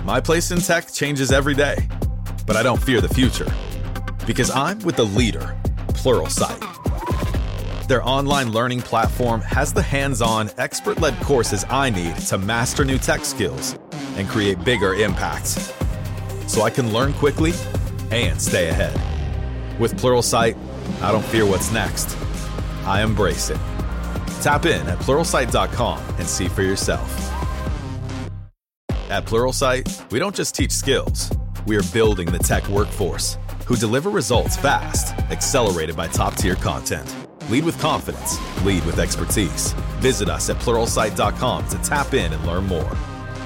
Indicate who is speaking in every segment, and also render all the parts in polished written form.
Speaker 1: My place in tech changes every day, but I don't fear the future because I'm with the leader, Pluralsight. Their online learning platform has the hands-on, expert-led courses I need to master new tech skills and create bigger impacts, so I can learn quickly and stay ahead. With Pluralsight, I don't fear what's next. I embrace it. Tap in at Pluralsight.com and see for yourself. At Pluralsight, we don't just teach skills. We are building the tech workforce who deliver results fast, accelerated by top-tier content. Lead with confidence. Lead with expertise. Visit us at Pluralsight.com to tap in and learn more.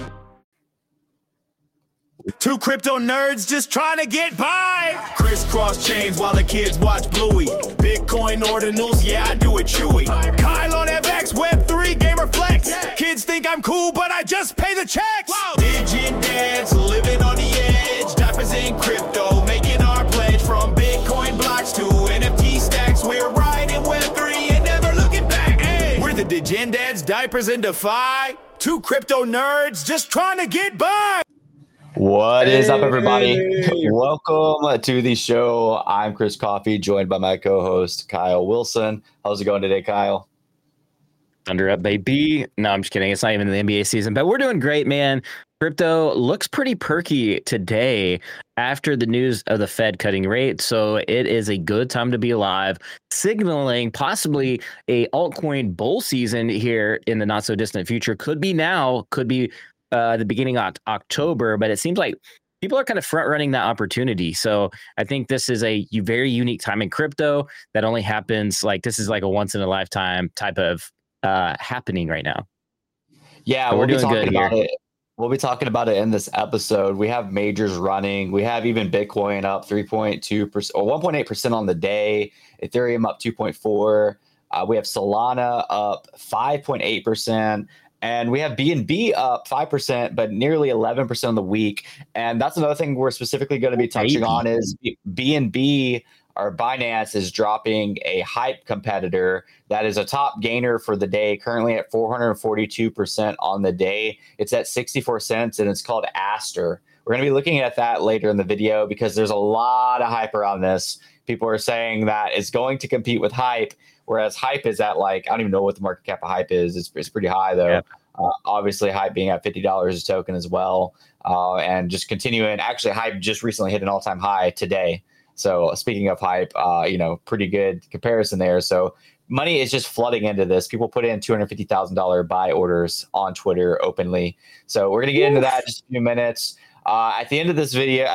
Speaker 2: Two crypto nerds just trying to get by. Crisscross chains while the kids watch Bluey. Bitcoin ordinals, yeah, I do it chewy. Kyle on FX, Web3, Gamer Flex. Kids think I'm cool, but I just pay the checks. Digit dads, living on the edge. Diapers in crypto, making our pledge. From Bitcoin blocks to NFT stacks. We're riding Web3 and never looking back. Hey. We're the Digit dads, diapers in DeFi. Two crypto nerds just trying to get by.
Speaker 3: What is up, everybody? Welcome to the show. I'm Chris Coffey, joined by my co-host, Kyle Wilson. How's it going today, Kyle?
Speaker 4: Thunder up, baby. No, I'm just kidding. It's not even the NBA season, but we're doing great, man. Crypto looks pretty perky today after the news of the Fed cutting rates. So it is a good time to be alive, signaling possibly a altcoin bull season here in the not so distant future. Could be now, could be the beginning of October, but it seems like people are kind of front running that opportunity. So I think this is a very unique time in crypto that only happens this is like a once in a lifetime type of happening right now.
Speaker 3: Yeah,
Speaker 4: we're doing good
Speaker 3: about
Speaker 4: here.
Speaker 3: it. We'll be talking about it in this episode. We have majors running. We have even Bitcoin up 3.2% or 1.8% on the day. Ethereum up 2.4%. We have Solana up 5.8%. And we have BNB up 5%, but nearly 11% on the week. And that's another thing we're specifically going to be touching on is BNB, or Binance, is dropping a hype competitor that is a top gainer for the day, currently at 442% on the day. It's at 64 cents, and it's called Aster. We're going to be looking at that later in the video because there's a lot of hype around this. People are saying that it's going to compete with hype, whereas hype is at I don't even know what the market cap of hype is. It's pretty high, though. Yeah. Obviously, hype being at $50 a token as well. And just continuing. Actually, hype just recently hit an all-time high today. So speaking of hype, pretty good comparison there. So money is just flooding into this. People put in $250,000 buy orders on Twitter openly. So we're going to get into that in just a few minutes. At the end of this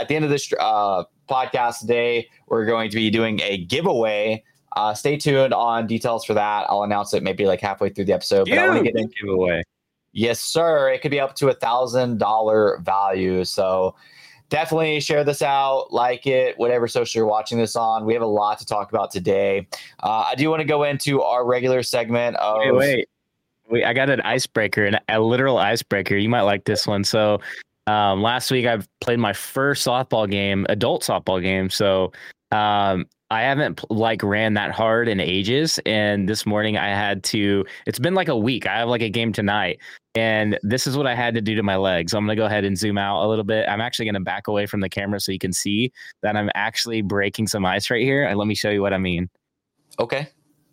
Speaker 3: podcast today, we're going to be doing a giveaway. Stay tuned on details for that. I'll announce it maybe halfway through the episode. But I want to get into
Speaker 4: giveaway.
Speaker 3: Yes, sir. It could be up to $1,000 value. So definitely share this out, like it, whatever social you're watching this on. We have a lot to talk about today. I do want to go into our regular segment of.
Speaker 4: Wait. I got an icebreaker, a literal icebreaker. You might like this one. So last week I played my first softball game, adult softball game. So I haven't ran that hard in ages. And this morning I had to, it's been a week. I have a game tonight. And this is what I had to do to my legs. So I'm going to go ahead and zoom out a little bit. I'm actually going to back away from the camera so you can see that I'm actually breaking some ice right here. And let me show you what I mean.
Speaker 3: Okay.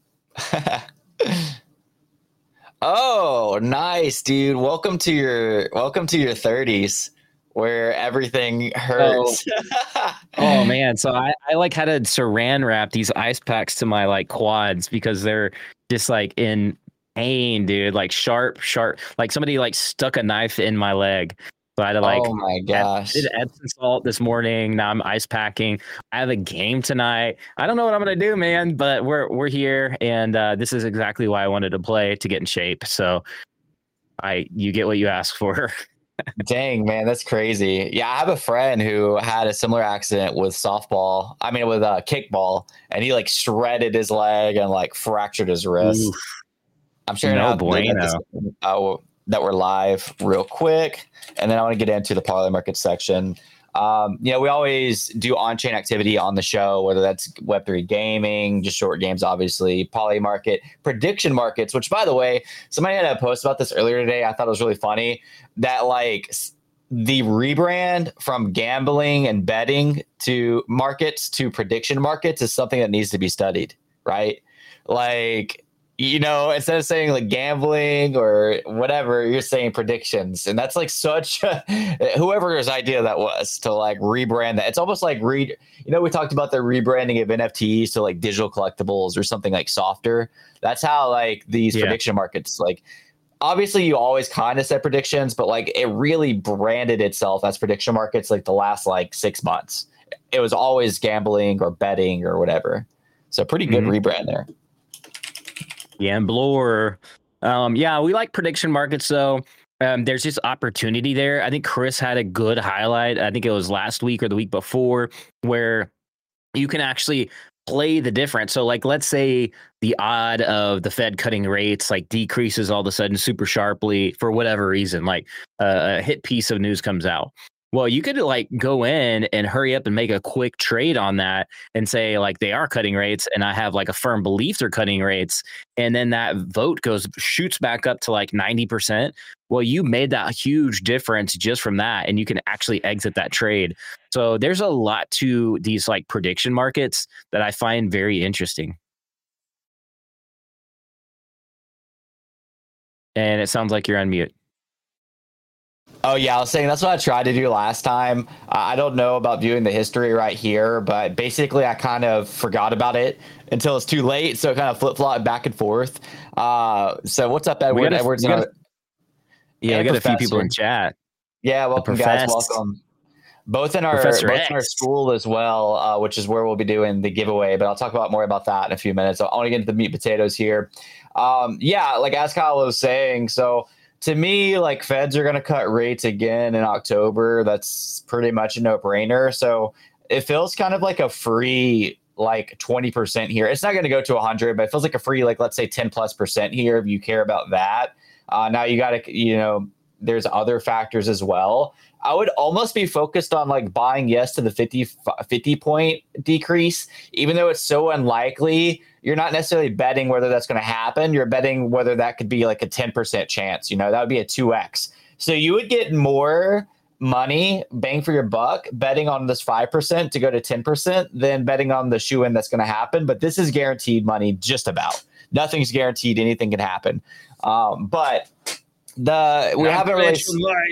Speaker 3: Oh, nice, dude. Welcome to your 30s. Where everything hurts.
Speaker 4: Oh man. So I had to saran wrap these ice packs to my quads because they're just in pain, dude. Sharp, somebody stuck a knife in my leg. So I had to
Speaker 3: oh my gosh.
Speaker 4: Did Epsom salt this morning. Now I'm ice packing. I have a game tonight. I don't know what I'm gonna do, man, but we're here, and this is exactly why I wanted to play, to get in shape. So you get what you ask for.
Speaker 3: Dang, man, that's crazy. Yeah, I have a friend who had a similar accident with kickball, and he shredded his leg and fractured his wrist.
Speaker 4: Oof.
Speaker 3: I'm sharing that we're live real quick, and then I want to get into the parlay market section. We always do on-chain activity on the show, whether that's Web3 gaming, just short games, obviously, poly market, prediction markets, which, by the way, somebody had a post about this earlier today. I thought it was really funny that the rebrand from gambling and betting to markets to prediction markets is something that needs to be studied, right? Like, instead of saying like gambling or whatever, you're saying predictions. And that's like such whoever's idea that was to like rebrand that. It's almost like we talked about the rebranding of NFTs to like digital collectibles or something like softer. That's how like these prediction markets, like obviously you always kind of said predictions, but like it really branded itself as prediction markets like the last like 6 months. It was always gambling or betting or whatever. So pretty good rebrand there.
Speaker 4: Gambler. We like prediction markets though. There's just opportunity there. I think Chris had a good highlight. I think it was last week or the week before where you can actually play the difference. So like, let's say the odd of the Fed cutting rates like decreases all of a sudden super sharply for whatever reason, like a hit piece of news comes out. Well, you could like go in and hurry up and make a quick trade on that and say like they are cutting rates and I have like a firm belief they're cutting rates. And then that vote shoots back up to like 90%. Well, you made that huge difference just from that and you can actually exit that trade. So there's a lot to these like prediction markets that I find very interesting. And it sounds like you're on mute.
Speaker 3: Oh, yeah, I was saying that's what I tried to do last time. I don't know about viewing the history right here, but basically I kind of forgot about it until it's too late. So it kind of flip-flopped back and forth. So what's up, Edward? Edward's
Speaker 4: we got a few people in chat.
Speaker 3: Yeah, welcome, guys. Welcome. Both in our school as well, which is where we'll be doing the giveaway. But I'll talk more about that in a few minutes. I want to get into the meat and potatoes here. Like as Kyle was saying, so to me, like Feds are going to cut rates again in October. That's pretty much a no-brainer. So it feels kind of like a free like 20% here. It's not going to go to 100, but it feels like a free, like let's say 10+% here if you care about that. Now you got to, there's other factors as well. I would almost be focused on like buying yes to the 50 point decrease, even though it's so unlikely. You're not necessarily betting whether that's going to happen. You're betting whether that could be like a 10% chance. That would be a 2x. So you would get more money, bang for your buck, betting on this 5% to go to 10% than betting on the shoe-in that's going to happen. But this is guaranteed money, just about. Nothing's guaranteed. Anything can happen. But we haven't really.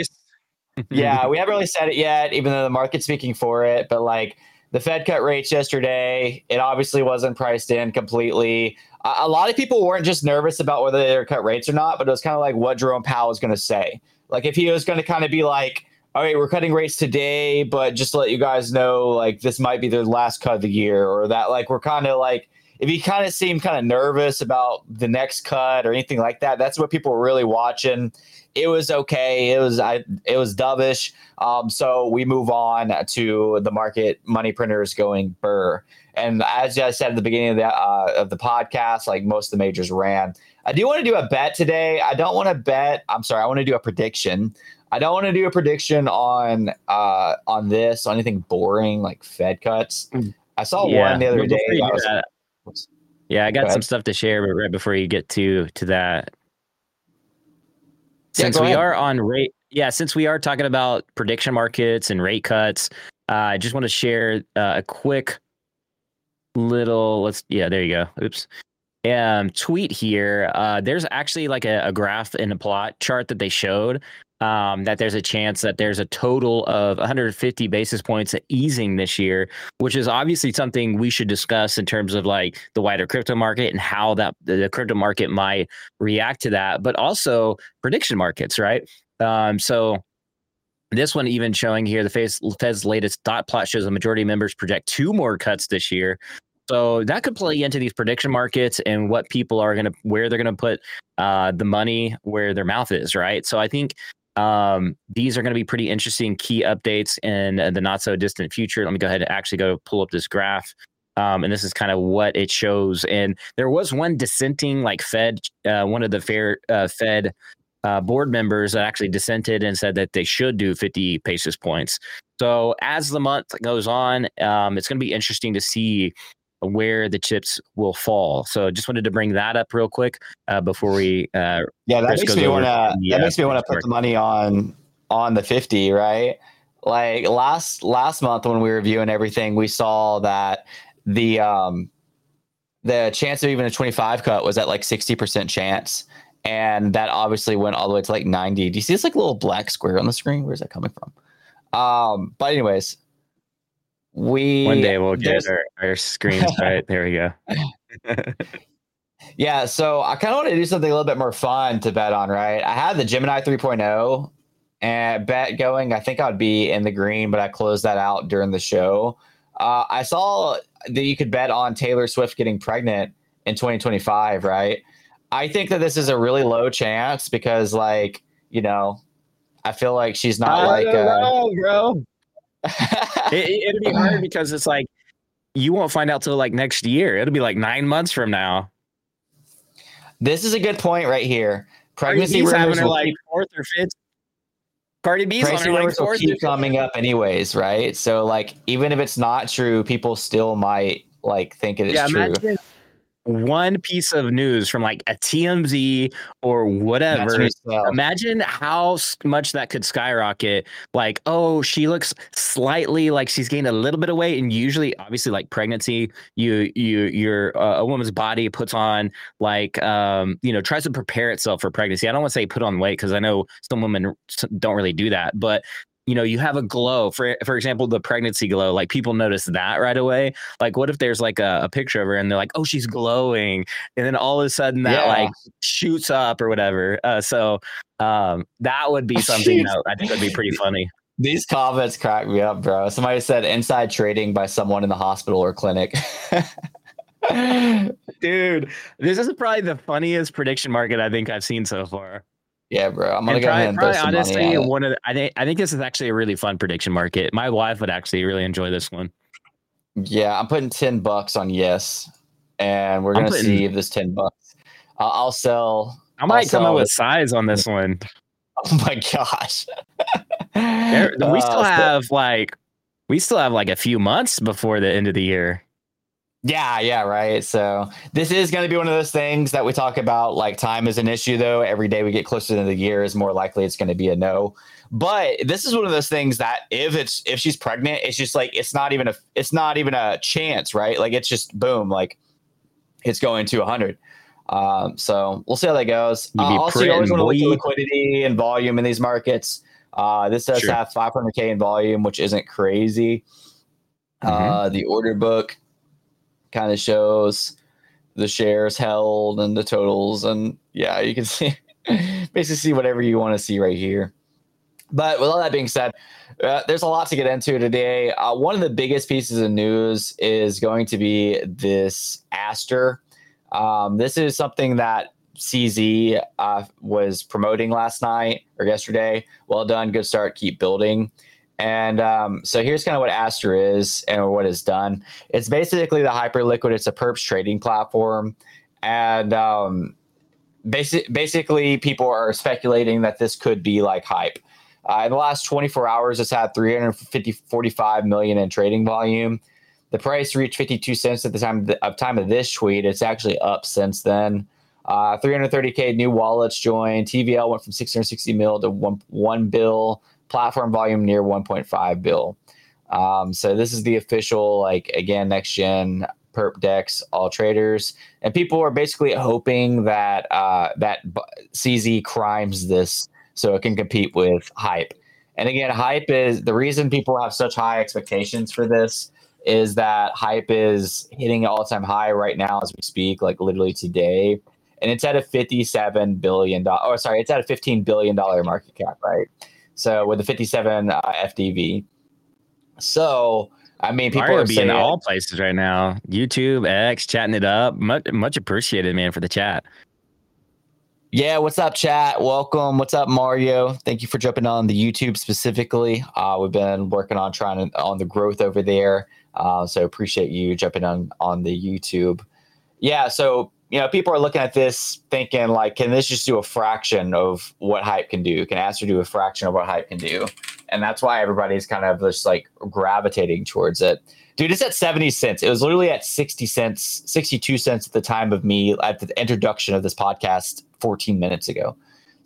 Speaker 3: We haven't really said it yet, even though the market's speaking for it. But like the Fed cut rates yesterday, it obviously wasn't priced in completely. A lot of people weren't just nervous about whether they were cut rates or not, but it was kind of like what Jerome Powell was going to say. Like if he was going to kind of be like, all right, we're cutting rates today, but just to let you guys know, like this might be the last cut of the year, or that like we're kind of like, if he kind of seemed kind of nervous about the next cut or anything like that, that's what people were really watching. It was okay. It was dovish. So we move on to the market money printers going burr. And as I said at the beginning of the podcast, like most of the majors ran. I do want to do a bet today. I don't want to bet. I'm sorry. I want to do a prediction. I don't want to do a prediction on anything boring like Fed cuts. I saw one the other day.
Speaker 4: I got some stuff to share, but right before you get to that. Since we are on rate, since we are talking about prediction markets and rate cuts, I just want to share a quick little, there you go. Oops. Tweet here. There's actually like a graph and a plot chart that they showed that there's a chance that there's a total of 150 basis points easing this year, which is obviously something we should discuss in terms of like the wider crypto market and how that the crypto market might react to that, but also prediction markets, right? So this one even showing here, the Fed's latest dot plot shows the majority of members project 2 more cuts this year. So that could play into these prediction markets and what people are where they're going to put the money where their mouth is, right? So I think these are going to be pretty interesting key updates in the not so distant future. Let me go ahead and actually go pull up this graph. And this is kind of what it shows. And there was one dissenting like Fed, one of the Fed board members that actually dissented and said that they should do 50 basis points. So as the month goes on, it's going to be interesting to see where the chips will fall. So just wanted to bring that up real quick before we.
Speaker 3: That makes me want to put the money on on the 50, right? Like last month when we were reviewing everything, we saw that the chance of even a 25 cut was at like 60% chance. And that obviously went all the way to like 90. Do you see this like little black square on the screen? Where's that coming from? But anyways,
Speaker 4: one day we'll get our screens right. There we go.
Speaker 3: Yeah, so I kind of want to do something a little bit more fun to bet on, right? I had the Gemini 3.0 and bet going. I think I'd be in the green, but I closed that out during the show. I saw that you could bet on Taylor Swift getting pregnant in 2025, right? I think that this is a really low chance because, like, you know, I feel like she's not
Speaker 4: bro. It'd be hard because it's like you won't find out till like next year. It'll be like 9 months from now.
Speaker 3: This is a good point right here. Pregnancy rumors
Speaker 4: having her like fourth or fifth. Cardi B's on her like fourth.
Speaker 3: Will keep coming up anyways, right? So like even if it's not true, people still might like think it is true.
Speaker 4: Imagine one piece of news from like a TMZ or whatever. Imagine how much that could skyrocket. Like, oh, she looks slightly like she's gained a little bit of weight, and usually, obviously, like pregnancy, your a woman's body puts on like tries to prepare itself for pregnancy. I don't want to say put on weight because I know some women don't really do that, but you have a glow, for example, the pregnancy glow, like people notice that right away. Like what if there's like a picture of her and they're like, oh, she's glowing. And then all of a sudden that like shoots up or whatever. So that would be something that I think would be pretty funny.
Speaker 3: These comments crack me up, bro. Somebody said inside trading by someone in the hospital or clinic.
Speaker 4: Dude, this is probably the funniest prediction market I think I've seen so far.
Speaker 3: Yeah, bro. I'm gonna go ahead and throw some money on it.
Speaker 4: I think this is actually a really fun prediction market. My wife would actually really enjoy this one.
Speaker 3: Yeah, I'm putting $10 on yes, and we're gonna see if this $10. I'll sell.
Speaker 4: I might come up with size on this one.
Speaker 3: Oh my gosh.
Speaker 4: We still have like a few months before the end of the year.
Speaker 3: Yeah, right. So this is going to be one of those things that we talk about. Like time is an issue, though. Every day we get closer to the year is more likely it's going to be a no. But this is one of those things that if she's pregnant, it's just like it's not even a chance, right? Like it's just boom, like it's going to 100. So we'll see how that goes. Also, you always want to look at liquidity and volume in these markets. This does have 500K in volume, which isn't crazy. The order book kind of shows the shares held and the totals, and yeah, you can see basically see whatever you want to see right here. But with all that being said, there's a lot to get into today. One of the biggest pieces of news is going to be this Aster. This is something that CZ was promoting last night or yesterday. Well done, good start, keep building. And so here's kind of what Aster is and what it's done. It's basically the Hyperliquid. It's a perps trading platform. And basically people are speculating that this could be like hype. In the last 24 hours, it's had 45 million in trading volume. The price reached 52 cents at the time of this tweet. It's actually up since then. 330K new wallets joined. TVL went from 660 mil to 1 bill. Platform volume near 1.5 bill. So this is the official, like, again, next gen perp dex, all traders, and people are basically hoping that that CZ crimes this so it can compete with Hype. And again, Hype is the reason people have such high expectations for this is that Hype is hitting an all-time high right now as we speak, like literally today, and it's at a $57 billion. Oh, sorry, it's at a $15 billion market cap, right? So with the 57 FDV. So, I mean, people are
Speaker 4: saying in all places right now. YouTube, X, chatting it up. Much appreciated, man, for the chat.
Speaker 3: Yeah, what's up, chat? Welcome. What's up, Mario? Thank you for jumping on the YouTube specifically. We've been working on on the growth over there. So appreciate you jumping on the YouTube. Yeah, so people are looking at this thinking, like, can this just do a fraction of what Hype can do? Can Aster do a fraction of what Hype can do? And that's why everybody's kind of just like gravitating towards it. Dude, it's at 70 cents. It was literally at 60 cents, 62 cents at the time of me at the introduction of this podcast 14 minutes ago.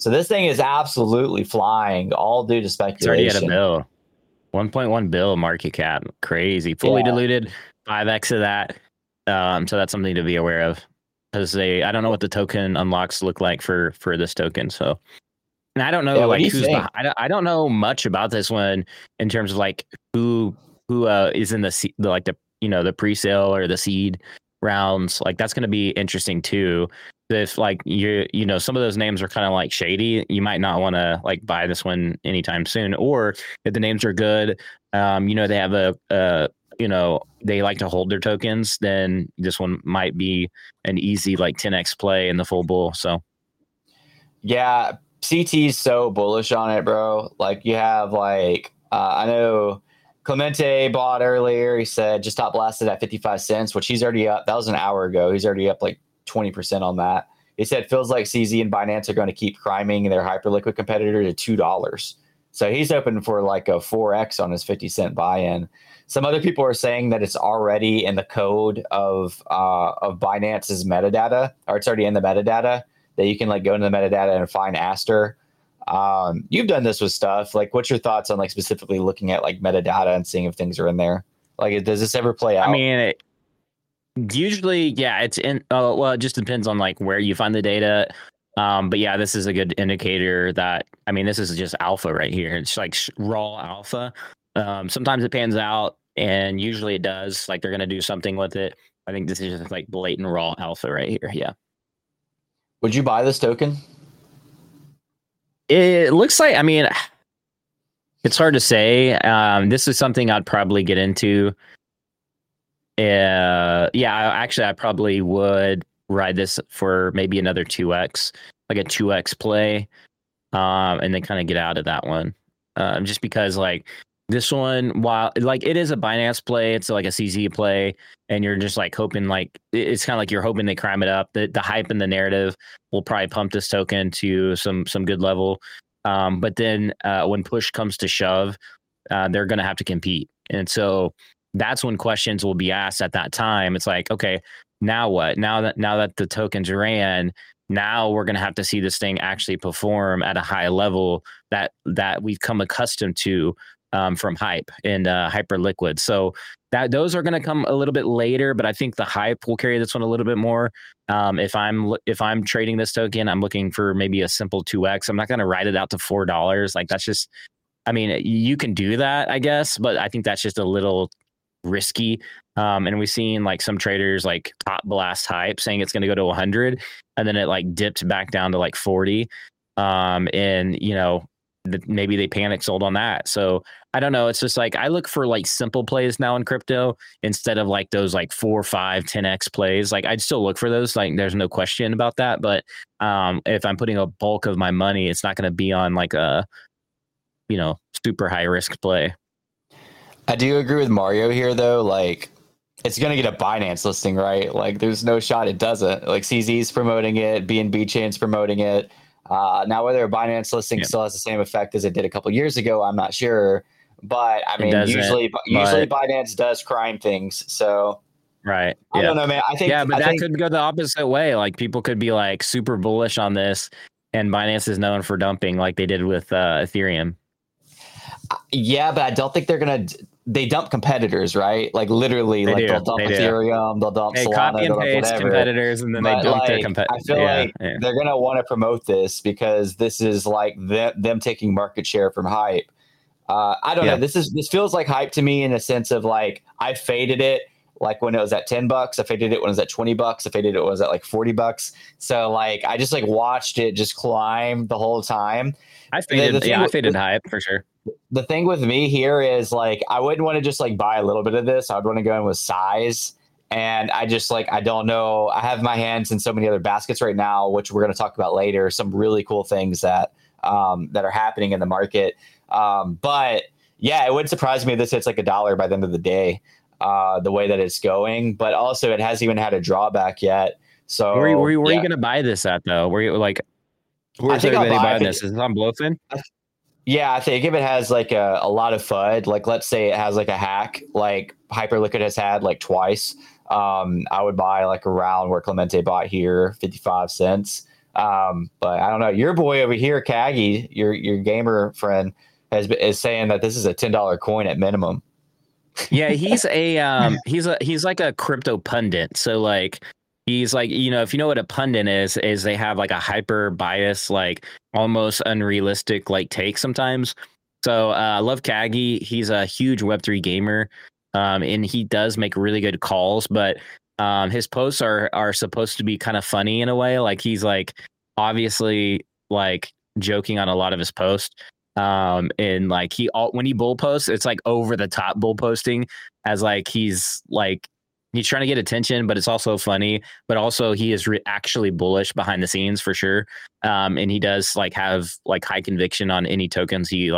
Speaker 3: So this thing is absolutely flying, all due to
Speaker 4: It's
Speaker 3: speculation.
Speaker 4: already at a bill. 1.1 bill market cap. Crazy. Fully diluted, 5x of that. So that's something to be aware of. Because I don't know what the token unlocks look like for this token. So, and I don't know I don't know much about this one in terms of like who is in the pre-sale or the seed rounds. Like that's going to be interesting too. If like some of those names are kind of like shady, you might not want to like buy this one anytime soon. Or if the names are good, they have they like to hold their tokens, then this one might be an easy like 10x play in the full bull. So
Speaker 3: yeah, CT's so bullish on it, bro. Like you have like I know Clemente bought earlier. He said just top blasted at 55 cents, which he's already up. That was an hour ago. He's already up like 20% on that. He said feels like CZ and Binance are going to keep priming their hyperliquid competitor to $2. So he's hoping for like a 4x on his 50-cent buy-in. Some other people are saying that it's already in the code of Binance's metadata, or it's already in the metadata that you can like go into the metadata and find Aster. You've done this with stuff. Like, what's your thoughts on like specifically looking at like metadata and seeing if things are in there? Like, does this ever play out?
Speaker 4: I mean, usually, yeah, it's in. Well, it just depends on like where you find the data. But yeah, this is a good indicator that, I mean, this is just alpha right here. It's like raw alpha. Sometimes it pans out, and usually it does. Like they're going to do something with it. I think this is just like blatant raw alpha right here. Yeah.
Speaker 3: Would you buy this token?
Speaker 4: It looks like, I mean, it's hard to say. This is something I'd probably get into. I probably would ride this for maybe another 2x, like a 2x play, and then kind of get out of that one. Just because like this one, while like it is a Binance play, it's like a CZ play, and you're just like hoping, like it's kind of like you're hoping they crime it up. The hype and the narrative will probably pump this token to some good level. But then when push comes to shove, they're going to have to compete. And so that's when questions will be asked at that time. It's like, okay, now what? Now that the tokens ran, now we're going to have to see this thing actually perform at a high level that we've come accustomed to from hype and Hyperliquid. So those are going to come a little bit later, but I think the hype will carry this one a little bit more. If I'm trading this token, I'm looking for maybe a simple 2x. I'm not going to ride it out to $4. Like that's just, I mean, you can do that, I guess, but I think that's just a little risky. And we've seen like some traders like top blast hype saying it's going to go to 100, and then it like dipped back down to like 40. And maybe they panic sold on that. So I don't know. It's just like I look for like simple plays now in crypto instead of like those like 4, 5, 10x plays. Like I'd still look for those. Like there's no question about that. But if I'm putting a bulk of my money, it's not going to be on like a super high risk play.
Speaker 3: I do agree with Mario here though. Like it's going to get a Binance listing, right? Like there's no shot it doesn't. Like CZ's promoting it, BNB Chain's promoting it. Now, whether a Binance listing still has the same effect as it did a couple years ago, I'm not sure. But I mean, usually Binance does crime things. So
Speaker 4: right,
Speaker 3: I don't know, man. I think
Speaker 4: that could go the opposite way. Like people could be like super bullish on this, and Binance is known for dumping, like they did with Ethereum.
Speaker 3: Yeah, but I don't think they're gonna. They dump competitors, right? Like literally, they'll dump Ethereum, they'll dump Solana,
Speaker 4: copy and paste competitors, and then they dump their competitors.
Speaker 3: I feel like they're gonna want to promote this because this is like them taking market share from hype. I don't know. This feels like hype to me in a sense of like I faded it like when it was at $10. I faded it when it was at $20. I faded it when it was at like $40. So like I just like watched it just climb the whole time.
Speaker 4: I faded hype for sure.
Speaker 3: The thing with me here is like I wouldn't want to just like buy a little bit of this. I'd want to go in with size. And I just like I don't know. I have my hands in so many other baskets right now, which we're going to talk about later. Some really cool things that are happening in the market. But yeah, it wouldn't surprise me if this hits like $1 by the end of the day, the way that it's going. But also, it hasn't even had a drawback yet. So
Speaker 4: where are you going to buy this at though? Where you like? Where's everybody buying this? Is it on Blowfin?
Speaker 3: Yeah, I think if it has like a lot of FUD, like let's say it has like a hack, like Hyperliquid has had like twice, I would buy like around where Clemente bought here, 55 cents. But I don't know. Your boy over here, Kagi, your gamer friend, is saying that this is a $10 coin at minimum.
Speaker 4: Yeah, he's he's like a crypto pundit. So like he's like, if you know what a pundit is they have like a hyper bias, like almost unrealistic like take sometimes. So I love Kagi. He's a huge Web3 gamer. And he does make really good calls, but his posts are supposed to be kind of funny in a way. Like he's obviously joking on a lot of his posts. And like when he bull posts, it's like over the top bull posting, as he's trying to get attention, but it's also funny. But also he is actually bullish behind the scenes for sure. And he does have high conviction on any tokens he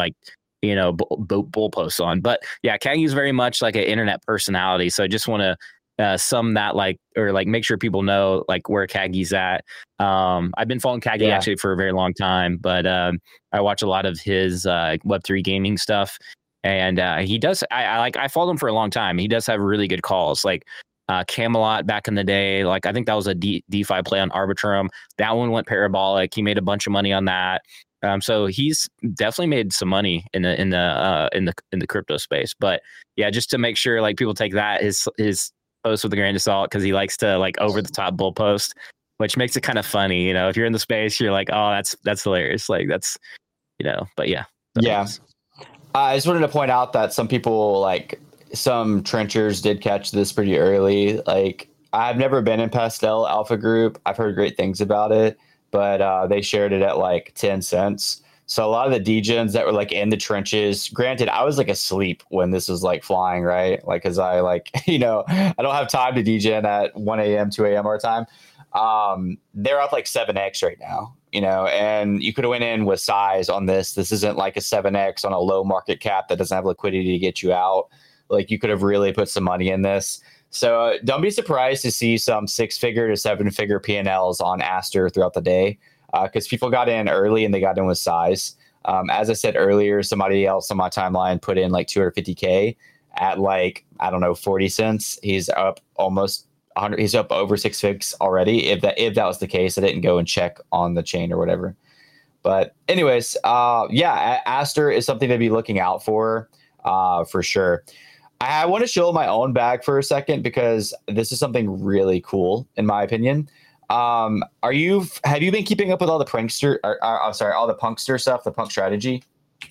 Speaker 4: bull posts on. But yeah, Kagi's very much like an internet personality. So I just want to sum that make sure people know where Kagi's at. I've been following Kagi actually for a very long time, but I watch a lot of his Web3 gaming stuff, and he does. I followed him for a long time. He does have really good calls, Camelot back in the day. I think that was a DeFi play on Arbitrum. That one went parabolic. He made a bunch of money on that. So he's definitely made some money in the crypto space. But yeah, just to make sure people take that his post with a grain of salt, because he likes to over the top bull post, which makes it kind of funny. If you're in the space, you're like, oh, that's hilarious. That's But yeah.
Speaker 3: Yeah. I just wanted to point out that some people some trenchers did catch this pretty early. I've never been in Pastel Alpha Group. I've heard great things about it, but they shared it at 10 cents. So a lot of the degens that were in the trenches, granted, I was asleep when this was flying, right? Cause I I don't have time to degen at 1 a.m., 2 a.m. our time. They're up 7x right now, and you could have went in with size on this. This isn't a 7x on a low market cap that doesn't have liquidity to get you out. You could have really put some money in this. So don't be surprised to see some 6-figure to 7-figure P&Ls on Aster throughout the day. Because people got in early and they got in with size. As I said earlier, somebody else on my timeline put in $250K at 40 cents. He's up almost 100. He's up over 6 figs already. If that was the case, I didn't go and check on the chain or whatever. But anyways, Aster is something to be looking out for sure. I want to show my own bag for a second, because this is something really cool in my opinion. Have you been keeping up with all the prankster? All the punkster stuff, the punk strategy?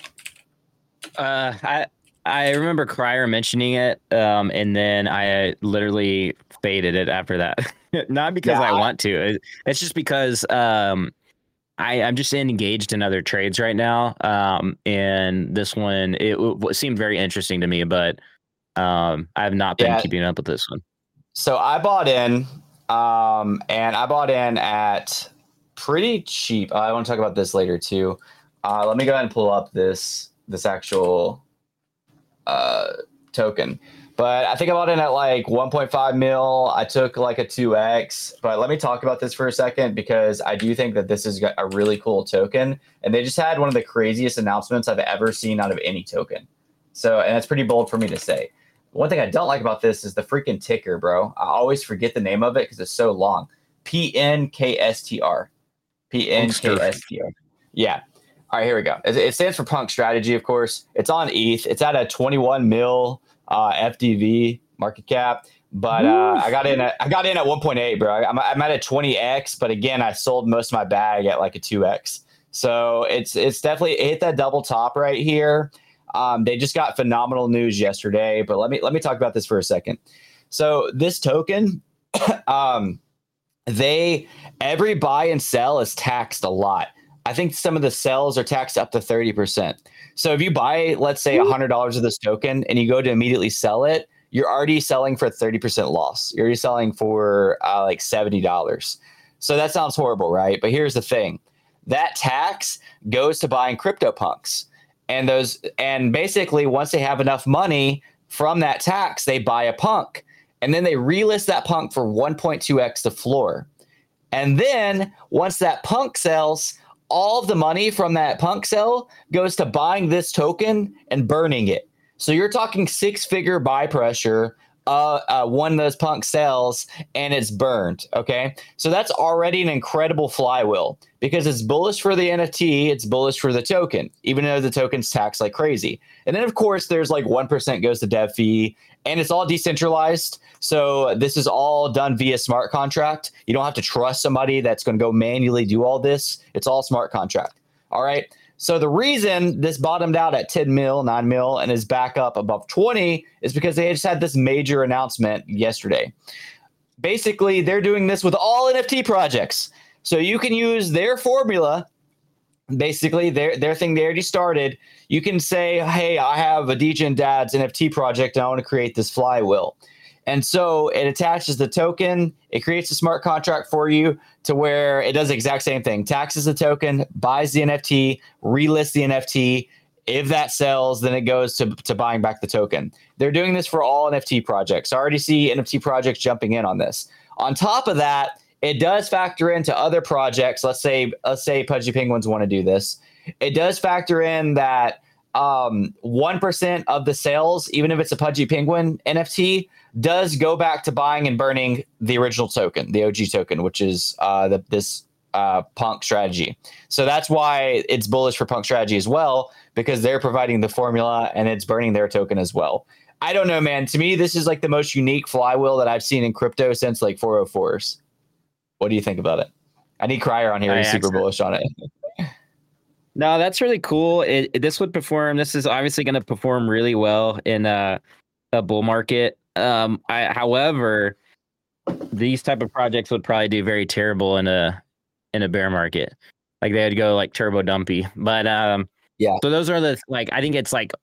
Speaker 4: I remember Crier mentioning it, and then I literally faded it after that. Not because I want to. It's just because I'm just engaged in other trades right now. And this one it seemed very interesting to me, but I have not been keeping up with this one.
Speaker 3: So I bought in. And I bought in at pretty cheap. I want to talk about this later too. Let me go ahead and pull up this actual token. But I think I bought in at 1.5 mil. I took a 2x. But let me talk about this for a second, because I do think that this is a really cool token. And they just had one of the craziest announcements I've ever seen out of any token. And that's pretty bold for me to say. One thing I don't like about this is the freaking ticker, bro. I always forget the name of it because it's so long. PNKSTR. PNKSTR. Yeah. All right, here we go. It stands for Punk Strategy, of course. It's on ETH. It's at a 21 mil FDV market cap. But I got in at 1.8, bro. I'm at a 20x. But again, I sold most of my bag at a 2x. So it's definitely hit that double top right here. They just got phenomenal news yesterday, but let me talk about this for a second. So this token, every buy and sell is taxed a lot. I think some of the sells are taxed up to 30%. So if you buy, let's say $100 of this token and you go to immediately sell it, you're already selling for 30% loss. You're already selling for $70. So that sounds horrible, right? But here's the thing. That tax goes to buying CryptoPunks. And basically, once they have enough money from that tax, they buy a punk, and then they relist that punk for 1.2x the floor. And then once that punk sells, all of the money from that punk sell goes to buying this token and burning it. So you're talking 6-figure buy pressure one of those punk sells and it's burned. Okay. So that's already an incredible flywheel because it's bullish for the NFT. It's bullish for the token, even though the token's taxed like crazy. And then of course there's like 1% goes to dev fee and it's all decentralized. So this is all done via smart contract. You don't have to trust somebody that's going to go manually do all this. It's all smart contract. All right. So the reason this bottomed out at 10 mil, 9 mil, and is back up above 20 is because they just had this major announcement yesterday. Basically, they're doing this with all NFT projects. So you can use their formula, basically their thing they already started. You can say, hey, I have a DJ and Dad's NFT project and I want to create this flywheel. And so it attaches the token. It creates a smart contract for you to where it does the exact same thing. Taxes the token, buys the NFT, relists the NFT. If that sells, then it goes to buying back the token. They're doing this for all NFT projects. I already see NFT projects jumping in on this. On top of that, it does factor into other projects. Let's say Pudgy Penguins want to do this. It does factor in that 1% of the sales, even if it's a Pudgy Penguin NFT, does go back to buying and burning the original token, the OG token, which is this Punk strategy. So that's why it's bullish for Punk strategy as well, because they're providing the formula and it's burning their token as well. I don't know, man. To me, this is like the most unique flywheel that I've seen in crypto since like 404s. What do you think about it? I need Cryer on here. He's super bullish on it.
Speaker 4: No, that's really cool. This is obviously going to perform really well in a bull market. However, these type of projects would probably do very terrible in a bear market. Like they'd go like turbo dumpy. But yeah. So those are I think it's like,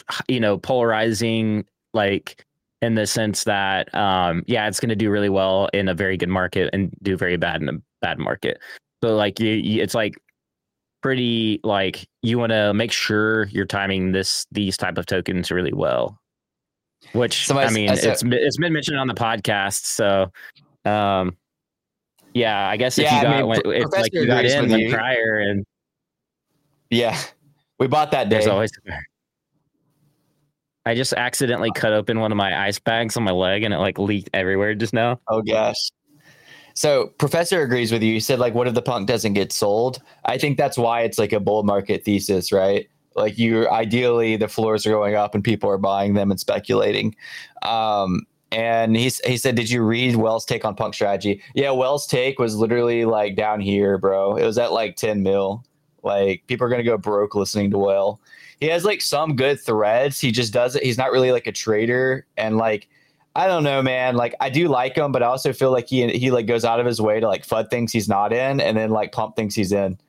Speaker 4: polarizing, like in the sense that it's going to do really well in a very good market and do very bad in a bad market. So like it's like pretty like you want to make sure you're timing these type of tokens really well. Which it's been mentioned on the podcast, so I guess if you got in prior and
Speaker 3: we bought that day.
Speaker 4: There's always I just accidentally cut open one of my ice bags on my leg and it like leaked everywhere just now.
Speaker 3: Oh gosh. So Professor agrees with you. He said, like, what if the Punk doesn't get sold? I think that's why it's like a bull market thesis, right? Like ideally the floors are going up and people are buying them and speculating. And he said, did you read Wells' take on Punk strategy? Yeah, Wells' take was literally like down here, bro. It was at like 10 mil. Like people are going to go broke listening to Well. He has like some good threads. He just does it. He's not really like a trader. And like, I don't know, man. Like I do like him, but I also feel like he like goes out of his way to like FUD things he's not in and then like pump things he's in.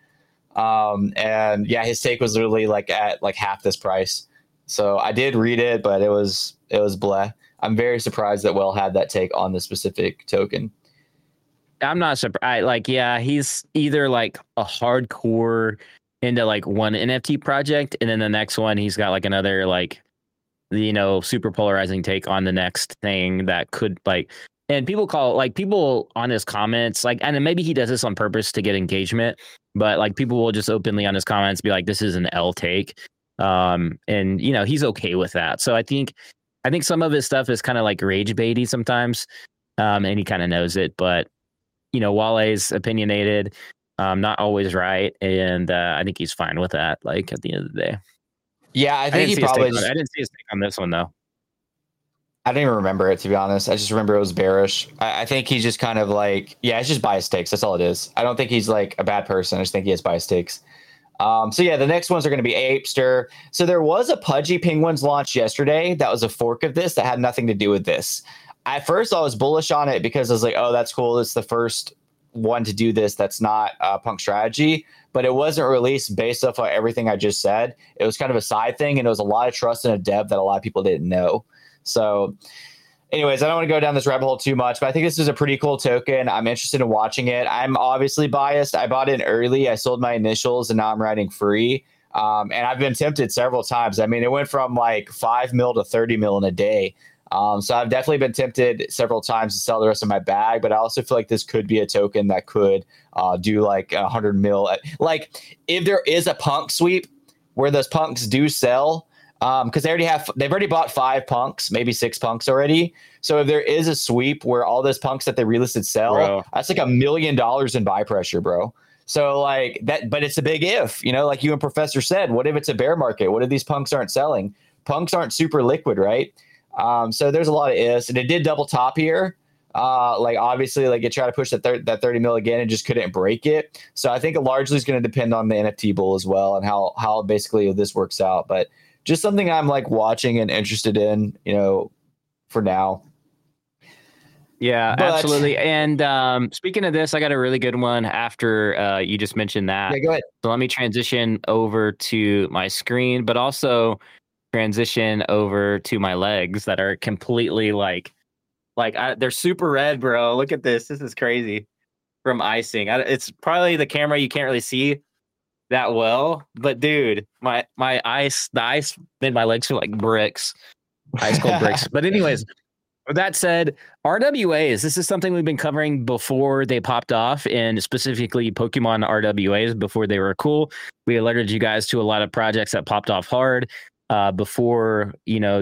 Speaker 3: And yeah, his take was literally like at like half this price. So I did read it, but it was bleh. I'm very surprised that Well had that take on the specific token.
Speaker 4: I'm not surprised. He's either like a hardcore into like one NFT project, and then the next one he's got like another like, super polarizing take on the next thing that could like. And people on his comments, like, and maybe he does this on purpose to get engagement, but like people will just openly on his comments be like, this is an L take. And he's okay with that. So I think some of his stuff is kind of like rage baity sometimes. And he kind of knows it, but Wale's opinionated, not always right. And I think he's fine with that. Like at the end of the day.
Speaker 3: Yeah. I think I
Speaker 4: didn't see his take on this one though.
Speaker 3: I didn't even remember it, to be honest. I just remember it was bearish. I think he's just kind of like, it's just bias takes. That's all it is. I don't think he's like a bad person. I just think he has bias takes. The next ones are going to be Apester. So there was a Pudgy Penguins launch yesterday that was a fork of this that had nothing to do with this. At first, I was bullish on it because I was like, oh, that's cool. It's the first one to do this that's not Punk strategy. But it wasn't released based off of everything I just said. It was kind of a side thing, and it was a lot of trust in a dev that a lot of people didn't know. So anyways, I don't want to go down this rabbit hole too much, but I think this is a pretty cool token. I'm interested in watching it. I'm obviously biased. I bought it early. I sold my initials and now I'm riding free. And I've been tempted several times. I mean, it went from like 5 mil to 30 mil in a day. So I've definitely been tempted several times to sell the rest of my bag, but I also feel like this could be a token that could do like 100 mil. Like if there is a Punk sweep where those punks do sell, Because they've already bought 5 punks, maybe 6 punks already. So if there is a sweep where all those punks that they relisted sell,
Speaker 4: Bro.
Speaker 3: that's like $1 million in buy pressure, bro. So like that, but it's a big if, like you and Professor said, what if it's a bear market? What if these punks aren't selling? Punks aren't super liquid, right? So there's a lot of ifs, and it did double top here. Like obviously, like it tried to push that 30 mil again and just couldn't break it. So I think it largely is going to depend on the NFT bull as well and how basically this works out. But just something I'm like watching and interested in, for now.
Speaker 4: Yeah, absolutely. And speaking of this, I got a really good one after you just mentioned that.
Speaker 3: Yeah, go ahead.
Speaker 4: So let me transition over to my screen, but also transition over to my legs that are completely they're super red, bro. Look at this. This is crazy from icing. It's probably the camera. You can't really see that well, but dude, the ice made my legs feel like bricks, ice cold bricks. But anyways, with that said, RWAs, this is something we've been covering before they popped off, and specifically Pokemon RWAs before they were cool. We alerted you guys to a lot of projects that popped off hard before,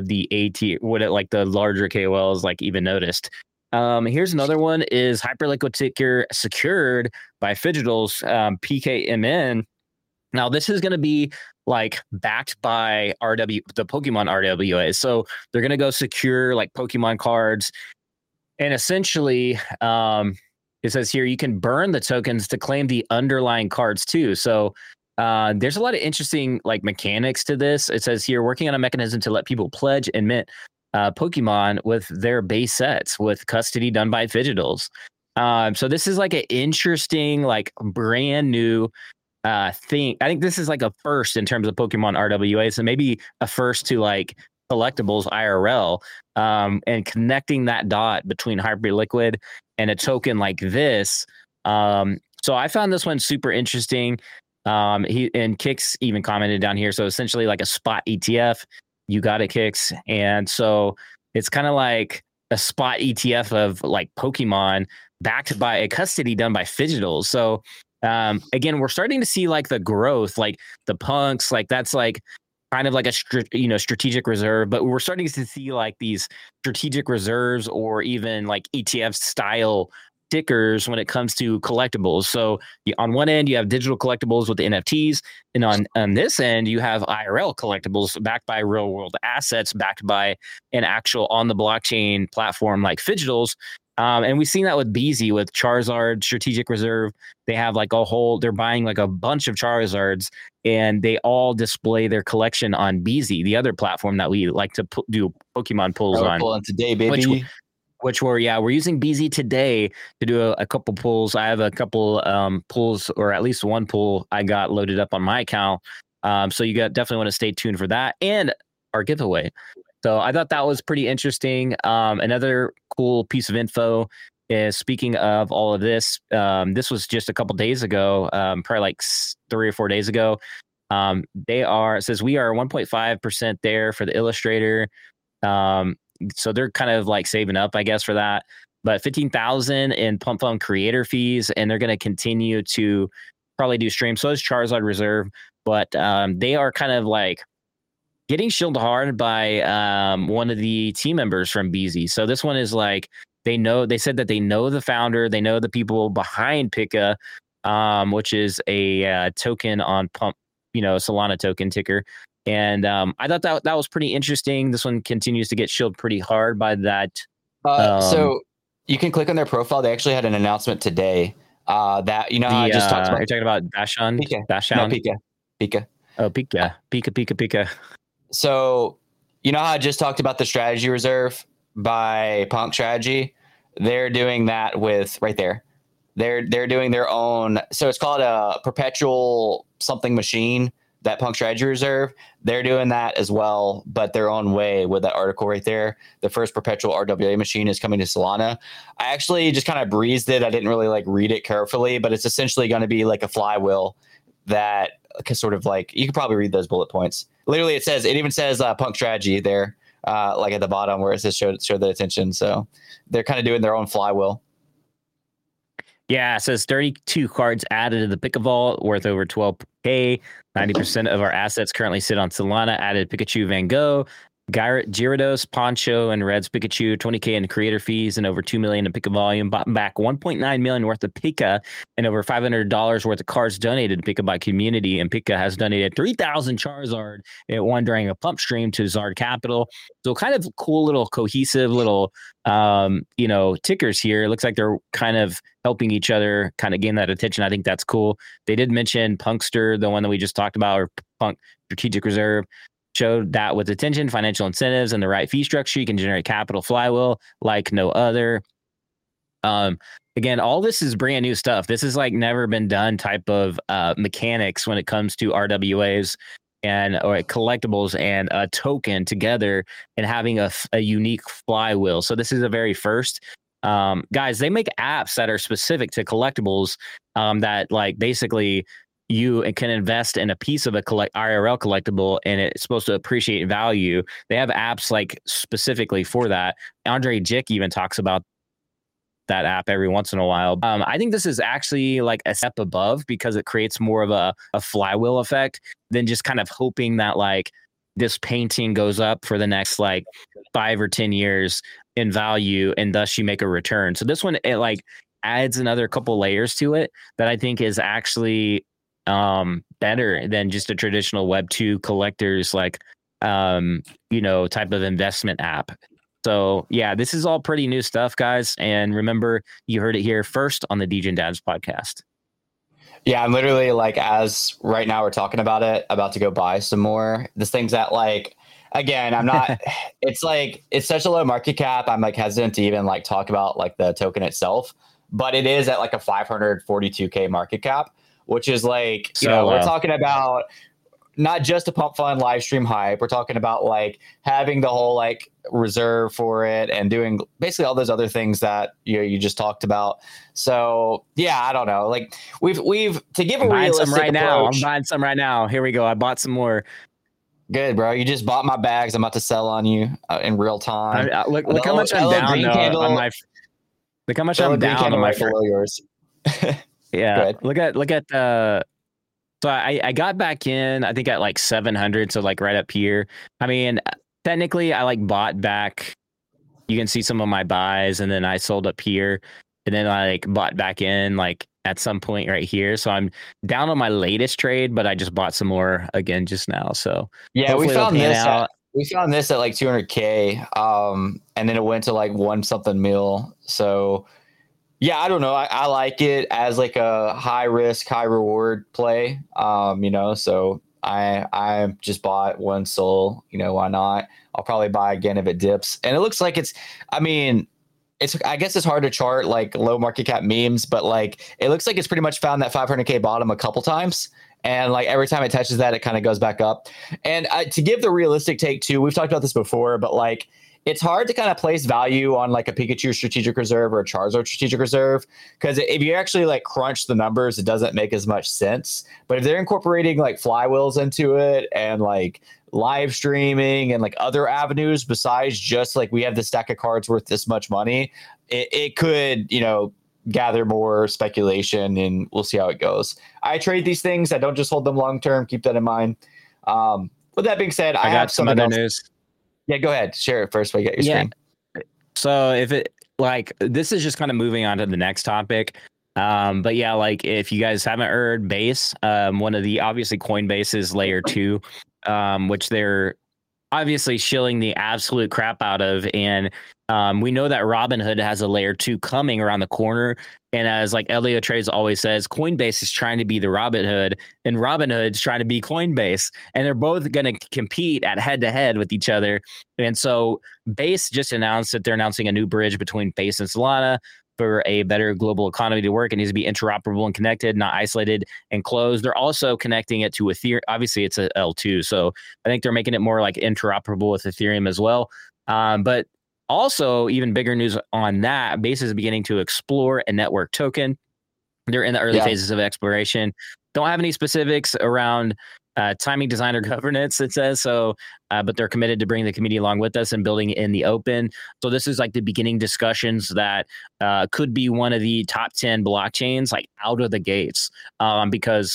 Speaker 4: the larger KOLs even noticed. Here's another one is Hyperliquid Ticker secured by Fidgetals, PKMN. Now, this is going to be backed by the Pokemon RWA. So they're going to go secure Pokemon cards. And essentially, it says here, you can burn the tokens to claim the underlying cards too. So there's a lot of interesting mechanics to this. It says here, working on a mechanism to let people pledge and mint Pokemon with their base sets with custody done by Fidgetals. So this is an interesting, brand new thing. I think this is a first in terms of Pokemon RWA, so maybe a first to collectibles IRL, and connecting that dot between Hyperliquid and a token like this. So I found this one super interesting. Kix even commented down here. So essentially a spot ETF, you got it, Kix. And so it's kind of like a spot ETF of Pokemon backed by a custody done by Fidgetals. So again, we're starting to see the growth, the punks, that's kind of a strategic reserve, but we're starting to see these strategic reserves or even ETF style stickers when it comes to collectibles. So on one end, you have digital collectibles with the NFTs, and on this end, you have IRL collectibles backed by real world assets, backed by an actual on the blockchain platform like Fidgetals. And we've seen that with BZ, with Charizard Strategic Reserve. They have they're buying a bunch of Charizards, and they all display their collection on BZ, the other platform that we like to do Pokemon pulls on.
Speaker 3: Pulling today, baby.
Speaker 4: Which we're using BZ today to do a couple pulls. I have a couple pulls, or at least one pull I got loaded up on my account. So you definitely want to stay tuned for that and our giveaway. So I thought that was pretty interesting. Another cool piece of info is, speaking of all of this, this was just a couple days ago, probably 3 or 4 days ago. It says we are 1.5% there for the Illustrator. So they're kind of saving up, I guess, for that. But 15,000 in Pump Fund creator fees, and they're going to continue to probably do streams. So is Charizard Reserve, but they are kind of getting shielded hard by one of the team members from BZ. So this one is they said that they know the founder, they know the people behind Pika, which is a token on Pump, Solana token ticker. And I thought that was pretty interesting. This one continues to get shielded pretty hard by that.
Speaker 3: So you can click on their profile. They actually had an announcement today that, I just talked about.
Speaker 4: You're talking about Dashon?
Speaker 3: Pika.
Speaker 4: Dashon?
Speaker 3: No, Pika.
Speaker 4: Oh, Pika. Pika.
Speaker 3: So how I just talked about the strategy reserve by Punk Strategy? They're doing that with right there. They're doing their own. So it's called a perpetual something machine, that Punk Strategy Reserve. They're doing that as well, but their own way with that article right there. The first perpetual RWA machine is coming to Solana. I actually just kind of breezed it. I didn't really like read it carefully, but it's essentially going to be like a flywheel that sort of like, you can probably read those bullet points. Literally, it even says Punk Strategy there, like at the bottom where it says show the attention. So they're kind of doing their own flywheel.
Speaker 4: Yeah, it says 32 cards added to the Pika Vault worth over 12K. 90% of our assets currently sit on Solana. Added Pikachu, Van Gogh, Gyarados, Poncho, and Reds Pikachu, $20K in creator fees and over $2 million in Pika volume. Bought back $1.9 million worth of Pika and over $500 worth of cards donated to Pika by community. And Pika has donated 3,000 Charizard. It won during a pump stream to Zard Capital. So kind of cool little cohesive little, tickers here. It looks like they're kind of helping each other kind of gain that attention. I think that's cool. They did mention Punkster, the one that we just talked about, or Punk Strategic Reserve. Showed that with attention, financial incentives, and the right fee structure, you can generate capital flywheel like no other. Again, all this is brand new stuff. This is like never been done type of mechanics when it comes to RWAs or collectibles and a token together and having a unique flywheel. So this is a very first. Guys, they make apps that are specific to collectibles that like basically you can invest in a piece of a IRL collectible and it's supposed to appreciate value. They have apps like specifically for that. Andre Jick even talks about that app every once in a while. I think this is actually like a step above because it creates more of a flywheel effect than just kind of hoping that like this painting goes up for the next like 5 or 10 years in value and thus you make a return. So this one, it like adds another couple layers to it that I think is actually better than just a traditional Web2 collectors like type of investment app. So yeah, this is all pretty new stuff, guys. And remember, you heard it here first on the DJ and Dads podcast.
Speaker 3: Yeah, I'm literally like, as right now we're talking about it, about to go buy some more. This thing's at like, again, I'm not, it's like, it's such a low market cap. I'm like hesitant to even like talk about like the token itself, but it is at like a 542K market cap, which is like, we're talking about not just a pump fund live stream hype. We're talking about like having the whole like reserve for it and doing basically all those other things that you just talked about. So yeah, I don't know. Like we've to give a realistic
Speaker 4: right now.
Speaker 3: approach.
Speaker 4: I'm buying some right now. Here we go. I bought some more.
Speaker 3: Good, bro. You just bought my bags. I'm about to sell on you in real time.
Speaker 4: Look how much I'm down on my. Look how much I'm down on my
Speaker 3: below yours.
Speaker 4: Yeah. Look at so I got back in, I think at like 700. So like right up here. I mean, technically I like bought back. You can see some of my buys and then I sold up here and then I like bought back in like at some point right here. So I'm down on my latest trade, but I just bought some more again just now. So
Speaker 3: yeah, we found this at like 200K. And then it went to like 1 something mil. So yeah, I don't know. I like it as like a high risk, high reward play. So I just bought one soul. Why not? I'll probably buy again if it dips. And it looks like I guess it's hard to chart like low market cap memes, but like it looks like it's pretty much found that 500K bottom a couple times. And like every time it touches that, it kind of goes back up. And to give the realistic take too, we've talked about this before, but like it's hard to kind of place value on like a Pikachu strategic reserve or a Charizard strategic reserve, because if you actually like crunch the numbers, it doesn't make as much sense. But if they're incorporating like flywheels into it and like live streaming and like other avenues besides just like we have this stack of cards worth this much money, it could, gather more speculation, and we'll see how it goes. I trade these things. I don't just hold them long term. Keep that in mind. With that being said, I got some other news. Yeah, go ahead. Share it first. While you get your screen.
Speaker 4: So if it like this is just kind of moving on to the next topic. But yeah, like if you guys haven't heard Base, one of the obviously Coinbase is layer 2, which they're obviously shilling the absolute crap out of. And we know that Robinhood has a layer 2 coming around the corner. And as like Elliot Trades always says, Coinbase is trying to be the Robinhood and Robinhood's trying to be Coinbase. And they're both going to compete at head to head with each other. And so Base just announced that they're announcing a new bridge between Base and Solana for a better global economy to work. It needs to be interoperable and connected, not isolated and closed. They're also connecting it to Ethereum. Obviously, it's a L2. So I think they're making it more like interoperable with Ethereum as well. But also, even bigger news on that, Base is beginning to explore a network token. They're in the early phases of exploration. Don't have any specifics around timing, designer, governance, it says. So, but they're committed to bringing the community along with us and building in the open. So this is like the beginning discussions that could be one of the top 10 blockchains, like out of the gates, because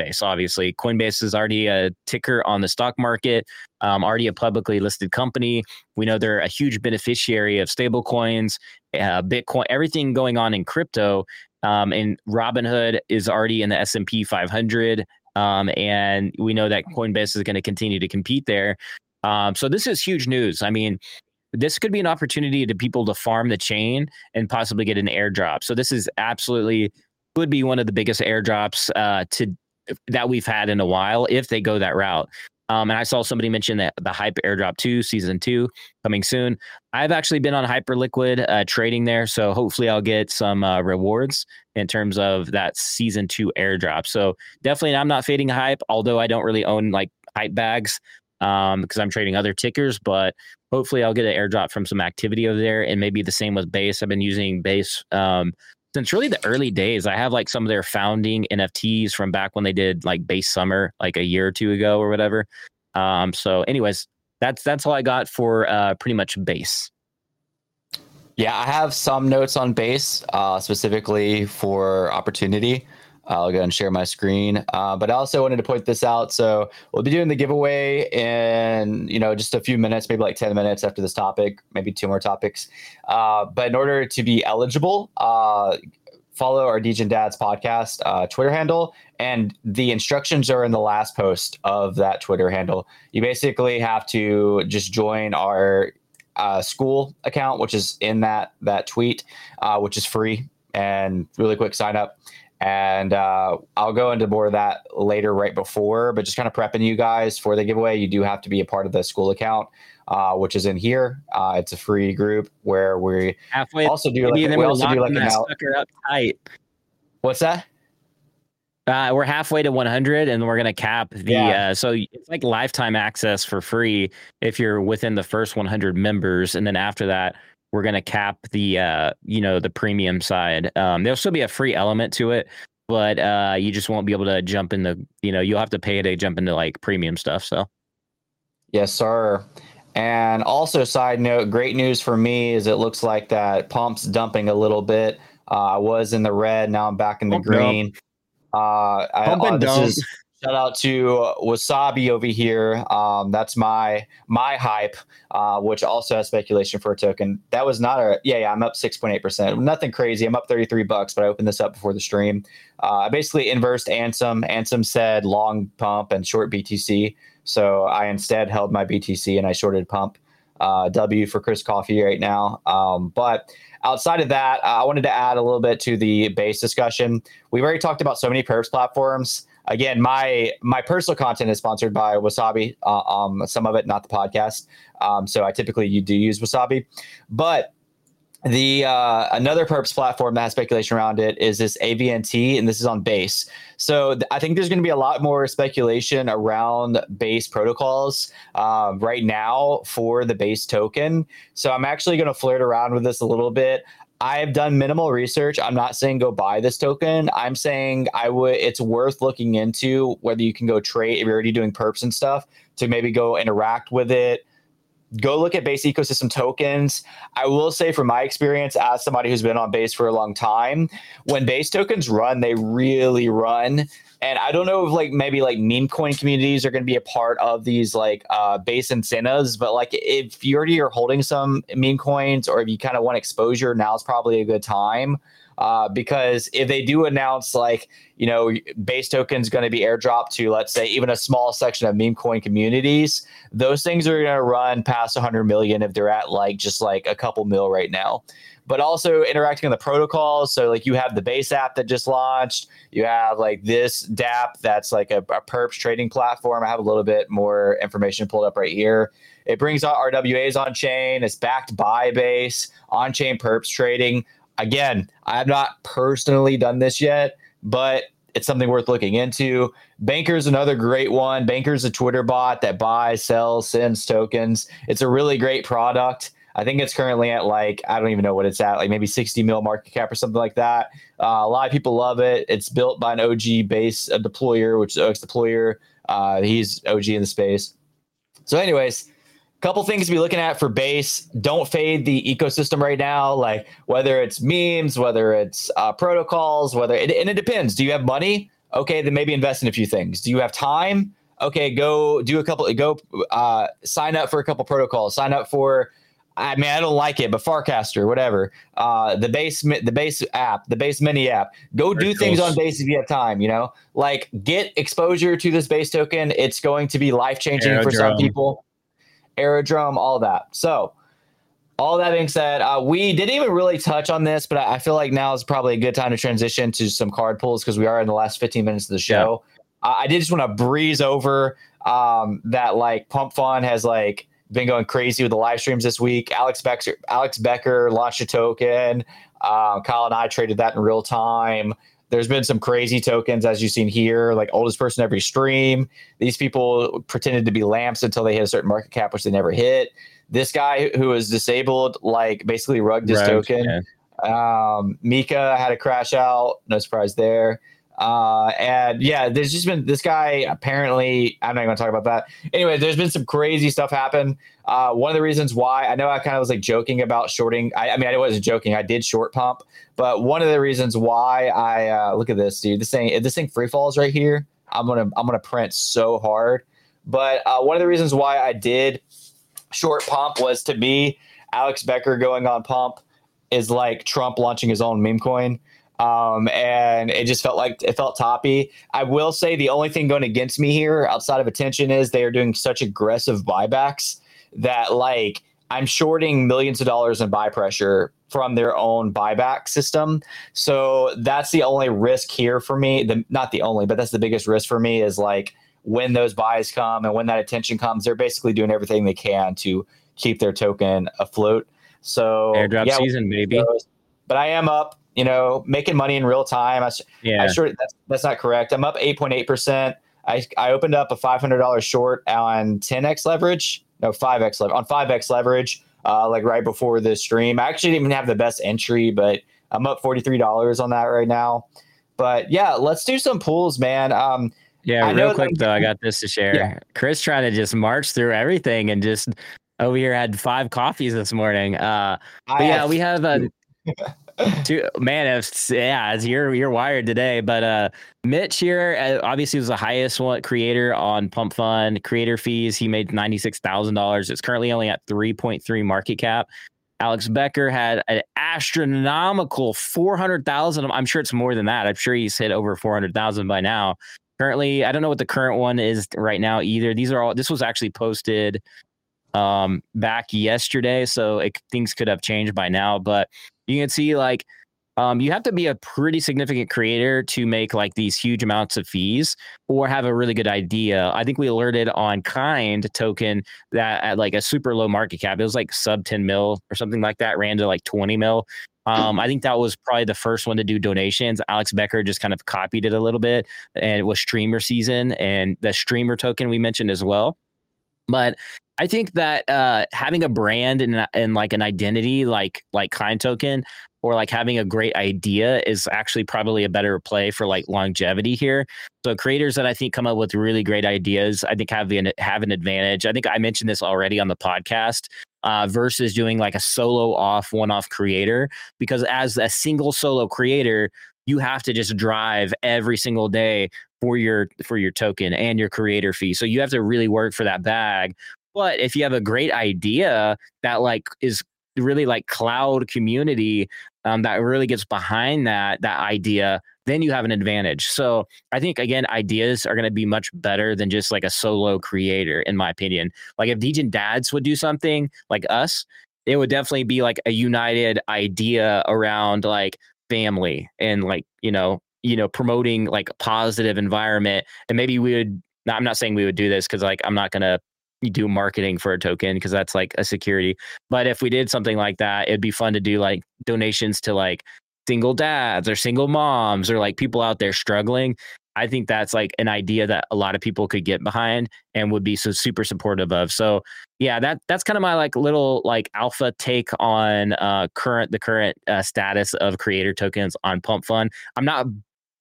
Speaker 4: Coinbase is already a ticker on the stock market, already a publicly listed company. We know they're a huge beneficiary of stable coins, Bitcoin, everything going on in crypto. And Robinhood is already in the S&P 500. And we know that Coinbase is going to continue to compete there. So this is huge news. I mean, this could be an opportunity to people to farm the chain and possibly get an airdrop. So this is absolutely would be one of the biggest airdrops that we've had in a while if they go that route. And I saw somebody mention that the Hype Airdrop 2, Season 2, coming soon. I've actually been on Hyperliquid trading there, so hopefully I'll get some rewards in terms of that Season 2 airdrop. So definitely I'm not fading Hype, although I don't really own like Hype bags because I'm trading other tickers, but hopefully I'll get an airdrop from some activity over there, and maybe the same with Base. I've been using Base since really the early days. I have like some of their founding NFTs from back when they did like Base Summer, like a year or two ago or whatever. So anyways, that's all I got for pretty much Base.
Speaker 3: Yeah, I have some notes on Base, specifically for Opportunity. I'll go and share my screen. But I also wanted to point this out. So we'll be doing the giveaway in, just a few minutes, maybe like 10 minutes after this topic, maybe 2 more topics. But in order to be eligible, follow our DJ and Dad's podcast Twitter handle. And the instructions are in the last post of that Twitter handle. You basically have to just join our school account, which is in that tweet, which is free and really quick sign up. And I'll go into more of that later, right before, but just kind of prepping you guys for the giveaway. You do have to be a part of the school account, which is in here. It's a free group where we also do like an sucker up tight. What's that?
Speaker 4: We're halfway to 100, and we're gonna cap the. So it's like lifetime access for free if you're within the first 100 members, and then after that, we're going to cap the, the premium side. There'll still be a free element to it, but you just won't be able to jump in the, you'll have to pay to jump into like premium stuff. So.
Speaker 3: Yes, sir. And also side note, great news for me is it looks like that pump's dumping a little bit. I was in the red. Now I'm back in the green. Shout out to Wasabi over here. That's my hype, which also has speculation for a token. That was not I'm up 6.8%. Nothing crazy. I'm up $33, but I opened this up before the stream. I basically inversed Ansem. Ansem said long pump and short BTC. So I instead held my BTC and I shorted pump. W for Chris Coffee right now. But outside of that, I wanted to add a little bit to the Base discussion. We've already talked about so many perps platforms. Again, my personal content is sponsored by Wasabi, some of it, not the podcast. So I typically do use Wasabi. But the another perps platform that has speculation around it is this AVNT, and this is on Base. So I think there's going to be a lot more speculation around Base protocols right now for the Base token. So I'm actually going to flirt around with this a little bit. I've done minimal research. I'm not saying go buy this token. I'm saying it's worth looking into whether you can go trade if you're already doing perps and stuff to maybe go interact with it. Go look at Base ecosystem tokens. I will say from my experience as somebody who's been on Base for a long time, when Base tokens run, they really run. And I don't know if maybe meme coin communities are going to be a part of these Base incentives, but if you already are holding some meme coins or if you kind of want exposure, now is probably a good time. Because if they do announce Base tokens going to be airdropped to, let's say, even a small section of meme coin communities, those things are going to run past 100 million if they're at just a couple mil right now. But also interacting on the protocols. So you have the Base app that just launched. You have this DApp that's a perps trading platform. I have a little bit more information pulled up right here. It brings out RWAs on chain. It's backed by Base on chain perps trading. Again, I have not personally done this yet, but it's something worth looking into. Banker's another great one. Banker's a Twitter bot that buys, sells, sends tokens. It's a really great product. I think it's currently at I don't even know what it's at, maybe 60 mil market cap or something like that. A lot of people love it. It's built by an OG Base deployer, which is OX Deployer. He's OG in the space. So anyways, couple things to be looking at for base. Don't fade the ecosystem right now, like whether it's memes, whether it's protocols, and it depends. Do you have money? Okay, then maybe invest in a few things. Do you have time? Okay, go sign up for a couple protocols. Sign up for, I don't like it, but Farcaster, whatever. The base app, the base mini app. Go do things on base if you have time, like get exposure to this base token. It's going to be life-changing for some people. Aerodrome, all that. So all that being said, we didn't even really touch on this, but I feel like now is probably a good time to transition to some card pulls because we are in the last 15 minutes of the show. Yeah. I did just want to breeze over that like Pump Fun has like been going crazy with the live streams this week. Alex Becker launched a token. Kyle and I traded that in real time. There's been some crazy tokens, as you've seen here, like oldest person every stream. These people pretended to be lamps until they hit a certain market cap, which they never hit. This guy who was disabled, like basically rugged his token. Yeah. Mika had a crash out. No surprise there. And yeah, there's just been this guy apparently, I'm not going to talk about that. Anyway, there's been some crazy stuff happen. One of the reasons why I know I kind of was like joking about shorting. I wasn't joking. I did short pump, but one of the reasons why I look at this, dude, this thing free falls right here. I'm going to print so hard. But one of the reasons why I did short pump was, to me, Alex Becker going on pump is like Trump launching his own meme coin. And it just felt toppy. I will say the only thing going against me here outside of attention is they are doing such aggressive buybacks that like I'm shorting millions of dollars in buy pressure from their own buyback system. So that's the only risk here for me. Not the only, but that's the biggest risk for me is like when those buys come and when that attention comes, they're basically doing everything they can to keep their token afloat. So
Speaker 4: airdrop season, maybe.
Speaker 3: But I am up, making money in real time. That's not correct. I'm up 8.8%. I opened up a $500 short on 10x leverage. No, 5x leverage on 5x leverage. Like right before the stream. I actually didn't even have the best entry, but I'm up $43 on that right now. But yeah, let's do some pools, man.
Speaker 4: Real quick though, I got this to share. Yeah. Chris trying to just march through everything and just over here had 5 coffees this morning. We have as you're wired today. But Mitch here obviously was the highest creator on Pump Fun creator fees. He made $96,000. It's currently only at 3.3 market cap. Alex Becker had an astronomical 400,000. I'm sure it's more than that. I'm sure he's hit over 400,000 by now. Currently, I don't know what the current one is right now either. This was actually posted back yesterday, so things could have changed by now, but you can see like you have to be a pretty significant creator to make like these huge amounts of fees or have a really good idea. I think we alerted on Kind token that at like a super low market cap, it was like sub 10 mil or something like that, ran to like 20 mil. I think that was probably the first one to do donations. Alex Becker just kind of copied it a little bit, and it was streamer season and the streamer token we mentioned as well. But I think that having a brand and like an identity like Kind token or like having a great idea is actually probably a better play for like longevity here. So creators that I think come up with really great ideas, I think have an advantage. I think I mentioned this already on the podcast versus doing like a one-off creator, because as a single solo creator, you have to just drive every single day for your token and your creator fee. So you have to really work for that bag. But if you have a great idea that like is really like cloud community that really gets behind that idea, then you have an advantage. So I think, again, ideas are going to be much better than just like a solo creator, in my opinion. Like if Degen Dads would do something like us, it would definitely be like a united idea around like family and like, promoting like a positive environment. And maybe I'm not saying we would do this because like I'm not going to do marketing for a token because that's like a security. But if we did something like that, it'd be fun to do like donations to like single dads or single moms or like people out there struggling. I think that's like an idea that a lot of people could get behind and would be so super supportive of. So yeah, that's kind of my like little like alpha take on the current status of creator tokens on Pump Fun. I'm not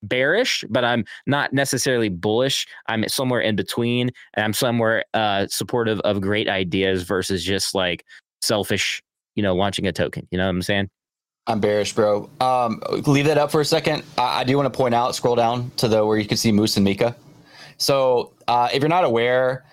Speaker 4: bearish, but I'm not necessarily bullish. I'm somewhere in between, and I'm somewhere supportive of great ideas versus just like selfish, launching a token. You know what I'm saying?
Speaker 3: I'm bearish, bro. Leave that up for a second. I do want to point out, scroll down to where you can see Moose and Mika. So if you're not aware,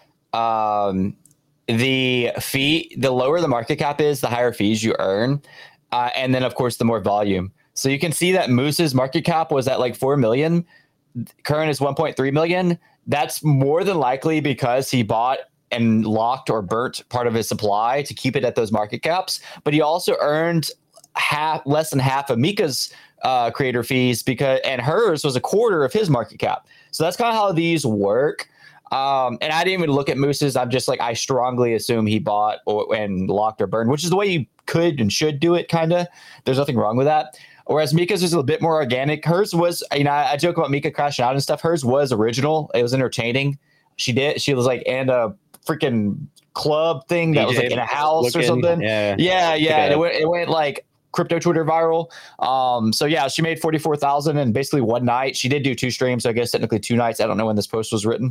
Speaker 3: the lower the market cap is, the higher fees you earn. And then, of course, the more volume. So you can see that Moose's market cap was at like 4 million. Current is 1.3 million. That's more than likely because he bought and locked or burnt part of his supply to keep it at those market caps. But he also earned less than half of Mika's creator fees and hers was a quarter of his market cap. So that's kind of how these work. And I didn't even look at Moose's. I'm just like, I strongly assume he bought and locked or burned, which is the way you could and should do it, kind of. There's nothing wrong with that. Whereas Mika's was a bit more organic. Hers was, I joke about Mika crashing out and stuff. Hers was original. It was entertaining. She was like in a freaking club thing that was like in a house or something. Yeah. And it went like crypto Twitter viral. So yeah, she made 44,000 in basically one night. She did do 2 streams, so I guess technically 2 nights. I don't know when this post was written.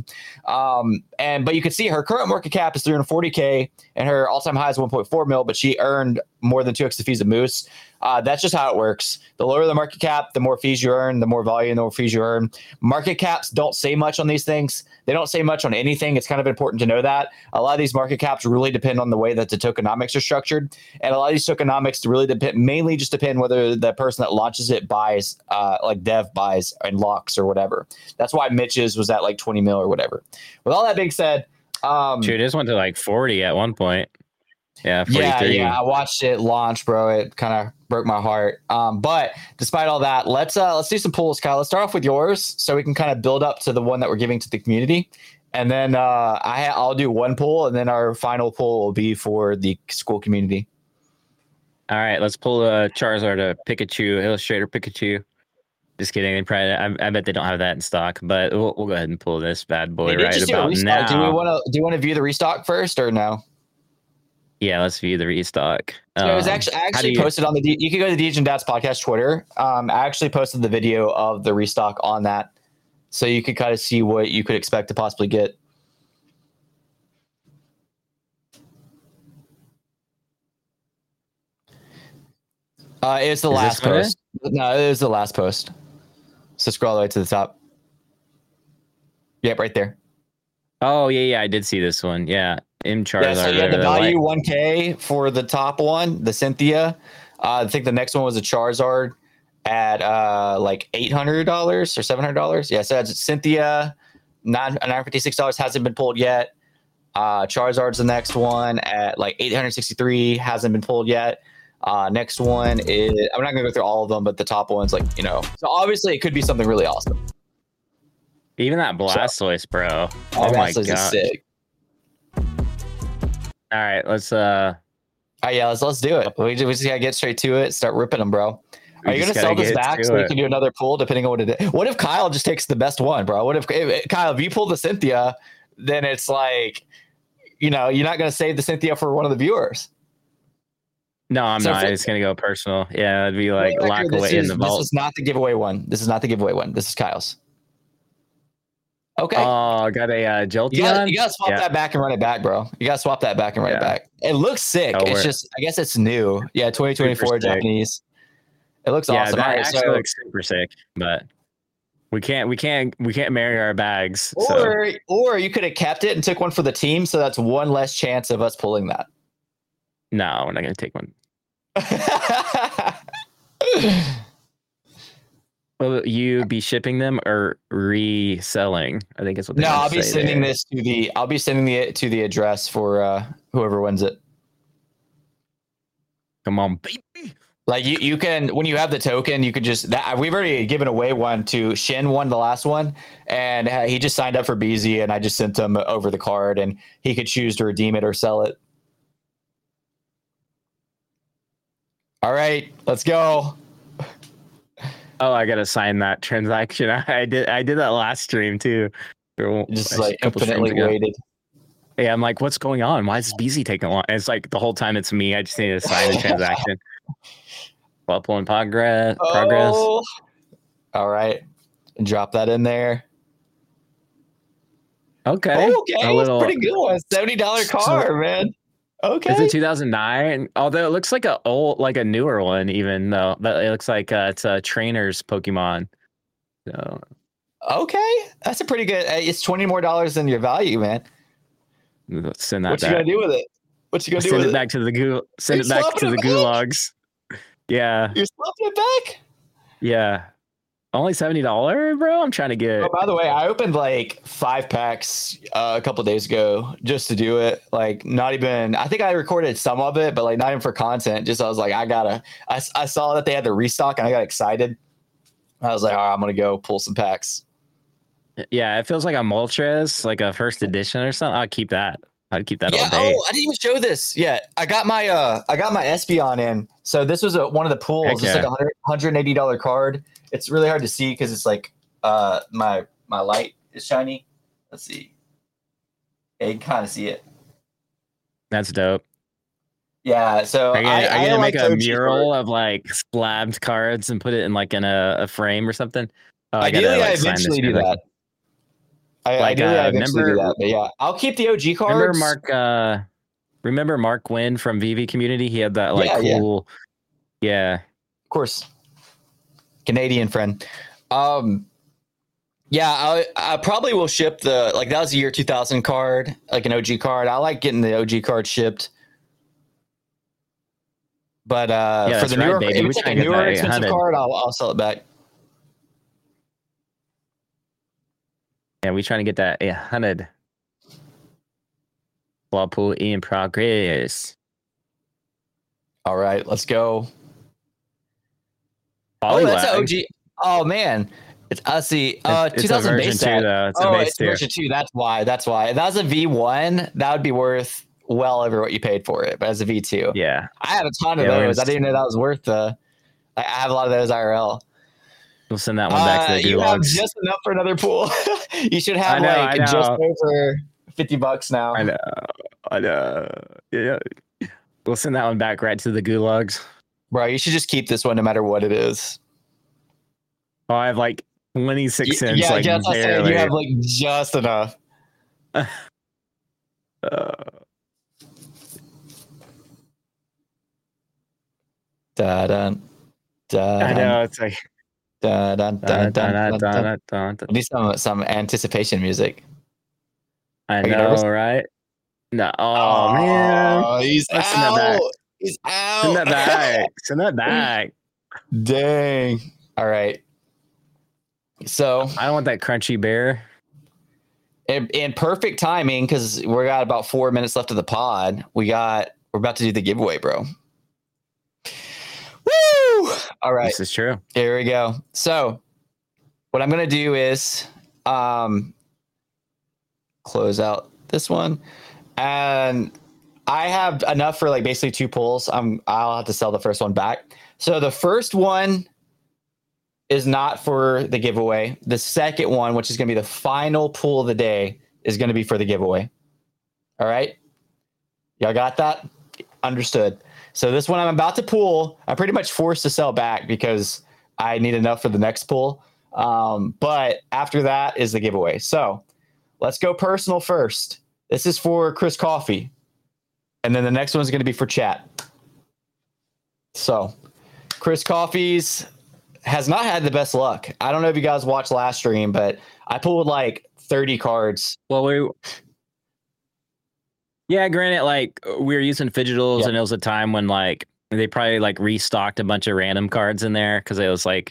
Speaker 3: But you can see her current market cap is 340K and her all-time high is 1.4 mil, but she earned more than 2x the fees of Moose. That's just how it works. The lower the market cap, the more fees you earn, the more volume, the more fees you earn. Market caps don't say much on these things. They don't say much on anything. It's kind of important to know that. A lot of these market caps really depend on the way that the tokenomics are structured. And a lot of these tokenomics really mainly depend whether the person that launches it buys, like Dev buys and locks or whatever. That's why Mitch's was at like 20 mil or whatever. With all that being said,
Speaker 4: dude, this went to like 40 at one point. Yeah, 43.
Speaker 3: Yeah, I watched it launch, bro. It kind of broke my heart. But despite all that, let's do some pulls, Kyle. Let's start off with yours, so we can kind of build up to the one that we're giving to the community, and then I'll do one pull, and then our final pull will be for the school community.
Speaker 4: All right, let's pull a Charizard, a Pikachu, Illustrator Pikachu. Just kidding. I bet they don't have that in stock, but we'll go ahead and pull this bad boy right about now.
Speaker 3: Do you want to view the restock first or no?
Speaker 4: Yeah, let's view the restock.
Speaker 3: So it was actually posted on you can go to the DJ and Dad's podcast Twitter. I actually posted the video of the restock on that, so you could kind of see what you could expect to possibly get. It's the last post. No, it was the last post. So scroll all the way to the top. Yep, right there.
Speaker 4: Oh yeah, I did see this one. Yeah. Charizard.
Speaker 3: Yeah, so you had the value 1K for the top one, the Cynthia. I think the next one was a Charizard at like $800 or $700. Yeah, so that's Cynthia, $956 hasn't been pulled yet. Charizard's the next one at like $863, hasn't been pulled yet. Next one is, I'm not gonna go through all of them, but the top one's like, So obviously it could be something really awesome.
Speaker 4: Even that Blastoise, bro. Oh my god.
Speaker 3: Is sick.
Speaker 4: All right, let's
Speaker 3: do it. We just gotta get straight to it. Start ripping them, bro. Are you gonna sell this back so we can do another pull depending on what it is? What if Kyle just takes the best one, bro? What if Kyle, if you pull the Cynthia, then it's like, you're not gonna save the Cynthia for one of the viewers.
Speaker 4: No, I'm not. It's gonna go personal. Yeah, it'd be like lock away in the vault.
Speaker 3: This is not the giveaway one. This is Kyle's. Okay.
Speaker 4: Oh, got a Jolteon.
Speaker 3: You gotta swap that back and run it back, bro. You gotta swap that back and run it back. It looks sick. It's just, I guess it's new. Yeah, 2024 Japanese. It looks awesome.
Speaker 4: Yeah, that actually looks super sick. But we can't marry our bags.
Speaker 3: Or you could have kept it and took one for the team, so that's one less chance of us pulling that.
Speaker 4: No, we're not gonna take one. Will you be shipping them or reselling? I think it's what.
Speaker 3: No, I'll be sending this to the. I'll be sending it to the address for whoever wins it.
Speaker 4: Come on, baby!
Speaker 3: Like you can, when you have the token, you could just. We've already given away one to Shin, won the last one, and he just signed up for BZ, and I just sent him over the card, and he could choose to redeem it or sell it. All right, let's go.
Speaker 4: Oh, I gotta sign that transaction. I did that last stream too.
Speaker 3: Just like infinitely waited.
Speaker 4: Yeah, I'm like, what's going on? Why is BZ taking long? And it's like the whole time it's me. I just need to sign the transaction. While pulling progress.
Speaker 3: All right. and drop that in there.
Speaker 4: Okay.
Speaker 3: Okay, it's pretty good one. $70 card, man. Okay.
Speaker 4: Is it 2009? Although it looks like a newer one, even though it looks like it's a trainer's Pokemon. So
Speaker 3: okay, that's a pretty good. It's $20 more than your value, man.
Speaker 4: let's send that
Speaker 3: What
Speaker 4: back.
Speaker 3: you gonna do with it? What you gonna do
Speaker 4: Send
Speaker 3: with
Speaker 4: it
Speaker 3: it?
Speaker 4: back to the Send it back to the gulags. Yeah.
Speaker 3: You're slapping it back?
Speaker 4: Yeah. Only $70, bro. I'm trying to get.
Speaker 3: Oh, by the way, I opened like 5 packs a couple days ago just to do it. Like, not even. I think I recorded some of it, but like not even for content. Just I was like, I saw that they had the restock, and I got excited. I was like, all right, I'm gonna go pull some packs.
Speaker 4: Yeah, it feels like a Moltres, like a first edition or something. I'd keep that all day.
Speaker 3: Oh, I didn't even show this. Yeah, I got my Espeon in. So this was one of the pools.
Speaker 4: Heck
Speaker 3: It's
Speaker 4: yeah.
Speaker 3: like a $180 card. It's really hard to see because it's like my light is shiny. Let's see. Yeah, you can kind of see it.
Speaker 4: That's dope.
Speaker 3: Yeah, so
Speaker 4: Are you gonna
Speaker 3: like
Speaker 4: make a
Speaker 3: OG
Speaker 4: mural
Speaker 3: card.
Speaker 4: of like splabbed cards and put it in like in a frame or something? Oh,
Speaker 3: Ideally, I
Speaker 4: sign this
Speaker 3: eventually do
Speaker 4: here,
Speaker 3: that.
Speaker 4: Like,
Speaker 3: Ideally, I eventually do
Speaker 4: remember-
Speaker 3: that. But yeah, I'll keep the OG cards.
Speaker 4: Remember Mark Wynn from VV Community? He had that like
Speaker 3: Yeah, yeah.
Speaker 4: cool. Yeah.
Speaker 3: Of course, Canadian friend. Yeah, I probably will ship that was a year 2000 card, like an OG card. I like getting the OG card shipped. But for
Speaker 4: that's
Speaker 3: the
Speaker 4: right,
Speaker 3: newer,
Speaker 4: baby.
Speaker 3: if
Speaker 4: We
Speaker 3: it's like
Speaker 4: try
Speaker 3: a
Speaker 4: and get
Speaker 3: newer
Speaker 4: that
Speaker 3: expensive
Speaker 4: 800.
Speaker 3: card, I'll sell it back.
Speaker 4: Yeah, we trying to get that 800. Ball pool in progress.
Speaker 3: All right, let's go.
Speaker 4: Poliwag.
Speaker 3: Oh, that's an OG. Oh man, I see.
Speaker 4: It's a
Speaker 3: 2000
Speaker 4: version
Speaker 3: base
Speaker 4: 2
Speaker 3: set.
Speaker 4: though. It's a base
Speaker 3: It's
Speaker 4: 2.
Speaker 3: version 2. That's why. If that was a V1, that would be worth well over what you paid for it. But as a V2,
Speaker 4: Yeah.
Speaker 3: I have a ton of
Speaker 4: Yeah, we're
Speaker 3: those. I
Speaker 4: gonna-
Speaker 3: didn't know that was worth I have a lot of those IRL.
Speaker 4: We'll send that one back to the
Speaker 3: You have
Speaker 4: gulags.
Speaker 3: just enough for another pool. You should have
Speaker 4: I know.
Speaker 3: just over $50 now.
Speaker 4: I know. Yeah. We'll send that one back right to the gulags.
Speaker 3: Bro, you should just keep this one no matter what it is.
Speaker 4: Oh, I have like 26 cents.
Speaker 3: Yeah,
Speaker 4: like
Speaker 3: just I said
Speaker 4: barely.
Speaker 3: you have like just enough. Da dun.
Speaker 4: I know. It's like.
Speaker 3: Dun, dun, dun, dun, dun, dun.
Speaker 4: I
Speaker 3: Need some anticipation music. you
Speaker 4: know,
Speaker 3: nervous?
Speaker 4: right? No. Oh, man.
Speaker 3: He's
Speaker 4: Let's send that back.
Speaker 3: out. He's out.
Speaker 4: Send that back. Send that back.
Speaker 3: Dang. All right. So
Speaker 4: I don't want that crunchy bear.
Speaker 3: in perfect timing, because we got about 4 minutes left of the pod, we're about to do the giveaway, bro. Woo! All right.
Speaker 4: This is true.
Speaker 3: Here we go. So what I'm going to do is close out this one. And I have enough for like basically 2 pulls. I'll have to sell the first one back. So the first one is not for the giveaway. The second one, which is going to be the final pull of the day, is going to be for the giveaway. All right. Y'all got that? Understood. So this one I'm about to pull, I'm pretty much forced to sell back because I need enough for the next pull. But after that is the giveaway. So let's go personal first. This is for Chris Coffee. And then the next one's going to be for chat. So Chris Coffee's has not had the best luck. I don't know if you guys watched last stream, but I pulled like 30 cards.
Speaker 4: Well, granted, like we were using Fidgetals, and it was a time when like they probably like restocked a bunch of random cards in there because it was like,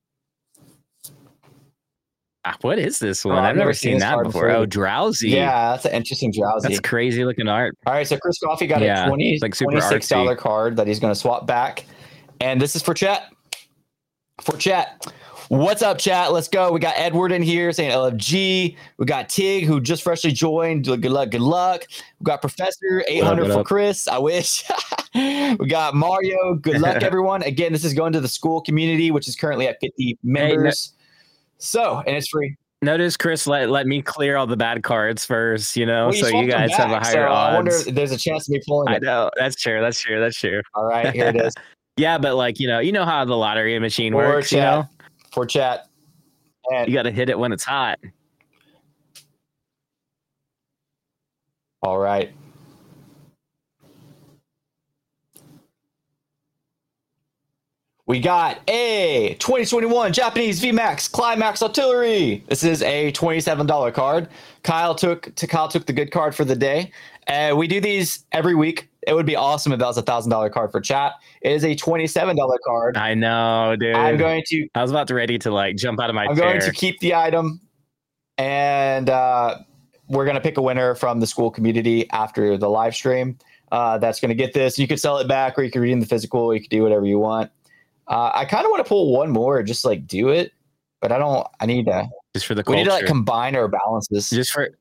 Speaker 4: what is this one? I've never seen
Speaker 3: this
Speaker 4: that
Speaker 3: card
Speaker 4: before. Oh, Drowsy.
Speaker 3: Yeah, that's an interesting Drowsy.
Speaker 4: That's crazy looking art.
Speaker 3: All right, so Chris Coffee got a $26 card that he's going to swap back. And this is for chat. For chat. What's up, chat? Let's go. We got Edward in here saying LFG. We got Tig, who just freshly joined. Good luck, good luck. We got Professor, 800 for Chris. I wish. We got Mario. Good luck, everyone. Again, this is going to the school community, which is currently at 50 members. And it's free.
Speaker 4: Notice Chris let me clear all the bad cards first,
Speaker 3: Well,
Speaker 4: so you guys have a higher odds.
Speaker 3: I wonder if there's a chance of me pulling it.
Speaker 4: I know. That's true.
Speaker 3: All right, here it is.
Speaker 4: Yeah, but like, you know how the lottery machine works,
Speaker 3: For chat.
Speaker 4: You got to hit it when it's hot.
Speaker 3: All right. We got a 2021 Japanese VMAX Climax Artillery. This is a $27 card. Kyle took the good card for the day. We do these every week. It would be awesome if that was a $1,000 card for chat. It is a $27 card.
Speaker 4: I know, dude.
Speaker 3: I
Speaker 4: was about to ready to like jump out of my chair.
Speaker 3: I'm going to keep the item, and we're going to pick a winner from the school community after the live stream. That's going to get this. You could sell it back, or you could redeem the physical. You could do whatever you want. I kind of want to pull one more, just like do it, but I need to
Speaker 4: just for the culture.
Speaker 3: We need to like combine our balances.
Speaker 4: Just for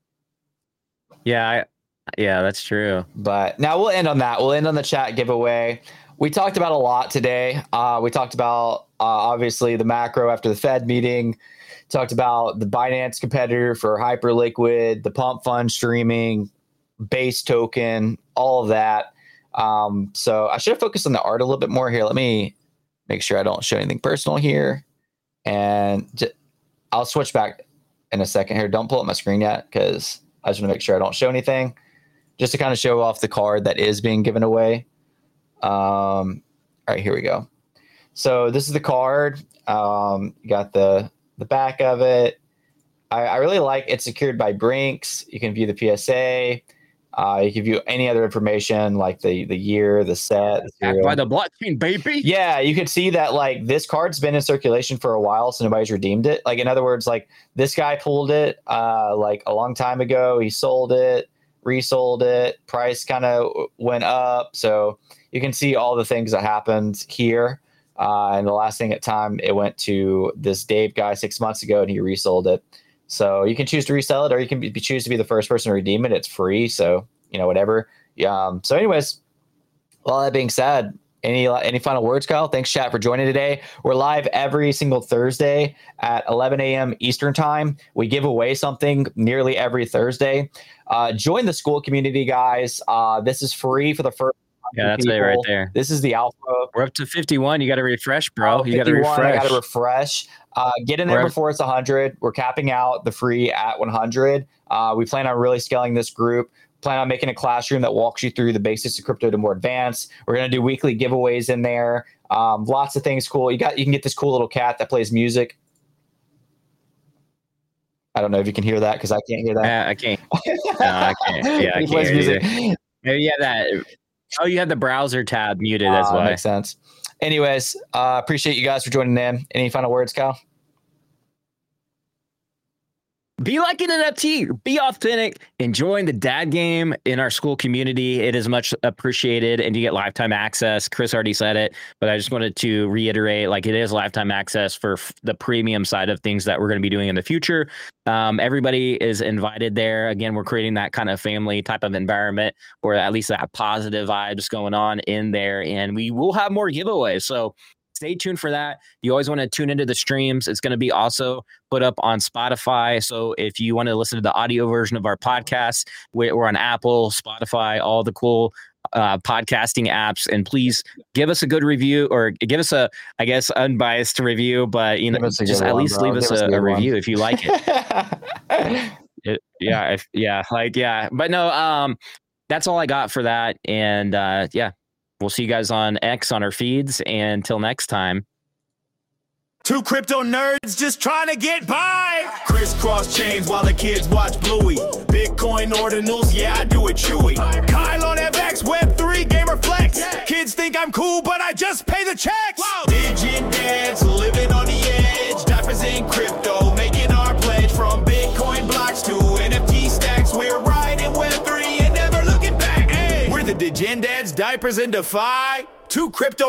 Speaker 4: yeah, that's true.
Speaker 3: But now we'll end on that. We'll end on the chat giveaway. We talked about a lot today. We talked about obviously the macro after the Fed meeting. Talked about the Binance competitor for Hyperliquid, the pump fund streaming, base token, all of that. So I should have focused on the art a little bit more here. Let me make sure I don't show anything personal here. And I'll switch back in a second here. Don't pull up my screen yet, because I just want to make sure I don't show anything, just to kind of show off the card that is being given away. All right, here we go. So this is the card. You got the back of it. I really like it's secured by Brinks. You can view the PSA. You can view any other information like the year, the set.
Speaker 4: By the blockchain, baby.
Speaker 3: Yeah, you can see that like this card's been in circulation for a while, so nobody's redeemed it. Like in other words, like this guy pulled it like a long time ago. He sold it, resold it. Price kind of went up, so you can see all the things that happened here. And the last thing at time, it went to this Dave guy 6 months ago, and he resold it. So you can choose to resell it, or you can choose to be the first person to redeem it. It's free, so whatever. So anyways, all that being said, any final words, Kyle? Thanks, chat, for joining today. We're live every single Thursday at 11 a.m. Eastern time. We give away something nearly every Thursday. Join the school community, guys. This is free for the first.
Speaker 4: Yeah, that's it right there.
Speaker 3: This is the alpha.
Speaker 4: We're up to 51. You got to refresh, bro. You got to refresh.
Speaker 3: I got to refresh. Get in there before it's 100. We're capping out the free at 100. We plan on really scaling this group. Plan on making a classroom that walks you through the basics of crypto to more advanced. We're going to do weekly giveaways in there. Lots of things cool. You can get this cool little cat that plays music. I don't know if you can hear that, because I can't hear that.
Speaker 4: I can't. No, I can't. Yeah, I can't hear music. Maybe that. Oh, you had the browser tab muted. That's why.
Speaker 3: That makes sense. Anyways, appreciate you guys for joining in. Any final words, Kyle?
Speaker 4: Be like an NFT, be authentic, enjoying the dad game in our school community. It is much appreciated, and you get lifetime access. Chris already said it, but I just wanted to reiterate, like, it is lifetime access for the premium side of things that we're going to be doing in the future. Everybody is invited there. Again, we're creating that kind of family type of environment, or at least that positive vibes going on in there, and we will have more giveaways. So stay tuned for that. You always want to tune into the streams. It's going to be also put up on Spotify. So if you want to listen to the audio version of our podcast, we're on Apple, Spotify, all the cool podcasting apps. And please give us a good review, or give us a, I guess, unbiased review, but just at least leave us a review if you like it. But no, that's all I got for that. And we'll see you guys on X on our feeds. And until next time.
Speaker 2: Two crypto nerds just trying to get by. Crisscross chains while the kids watch Bluey. Bitcoin ordinals, yeah, I do it chewy. Kyle on FX, Web3, Gamer Flex. Kids think I'm cool, but I just pay the checks. Digit dads, living on the edge. Diapers in crypto, making our pledge. From Bitcoin blocks to NFT stacks. We're riding Web3 and never looking back. Hey, we're the Degen Dads, Diapers in Defy. Two crypto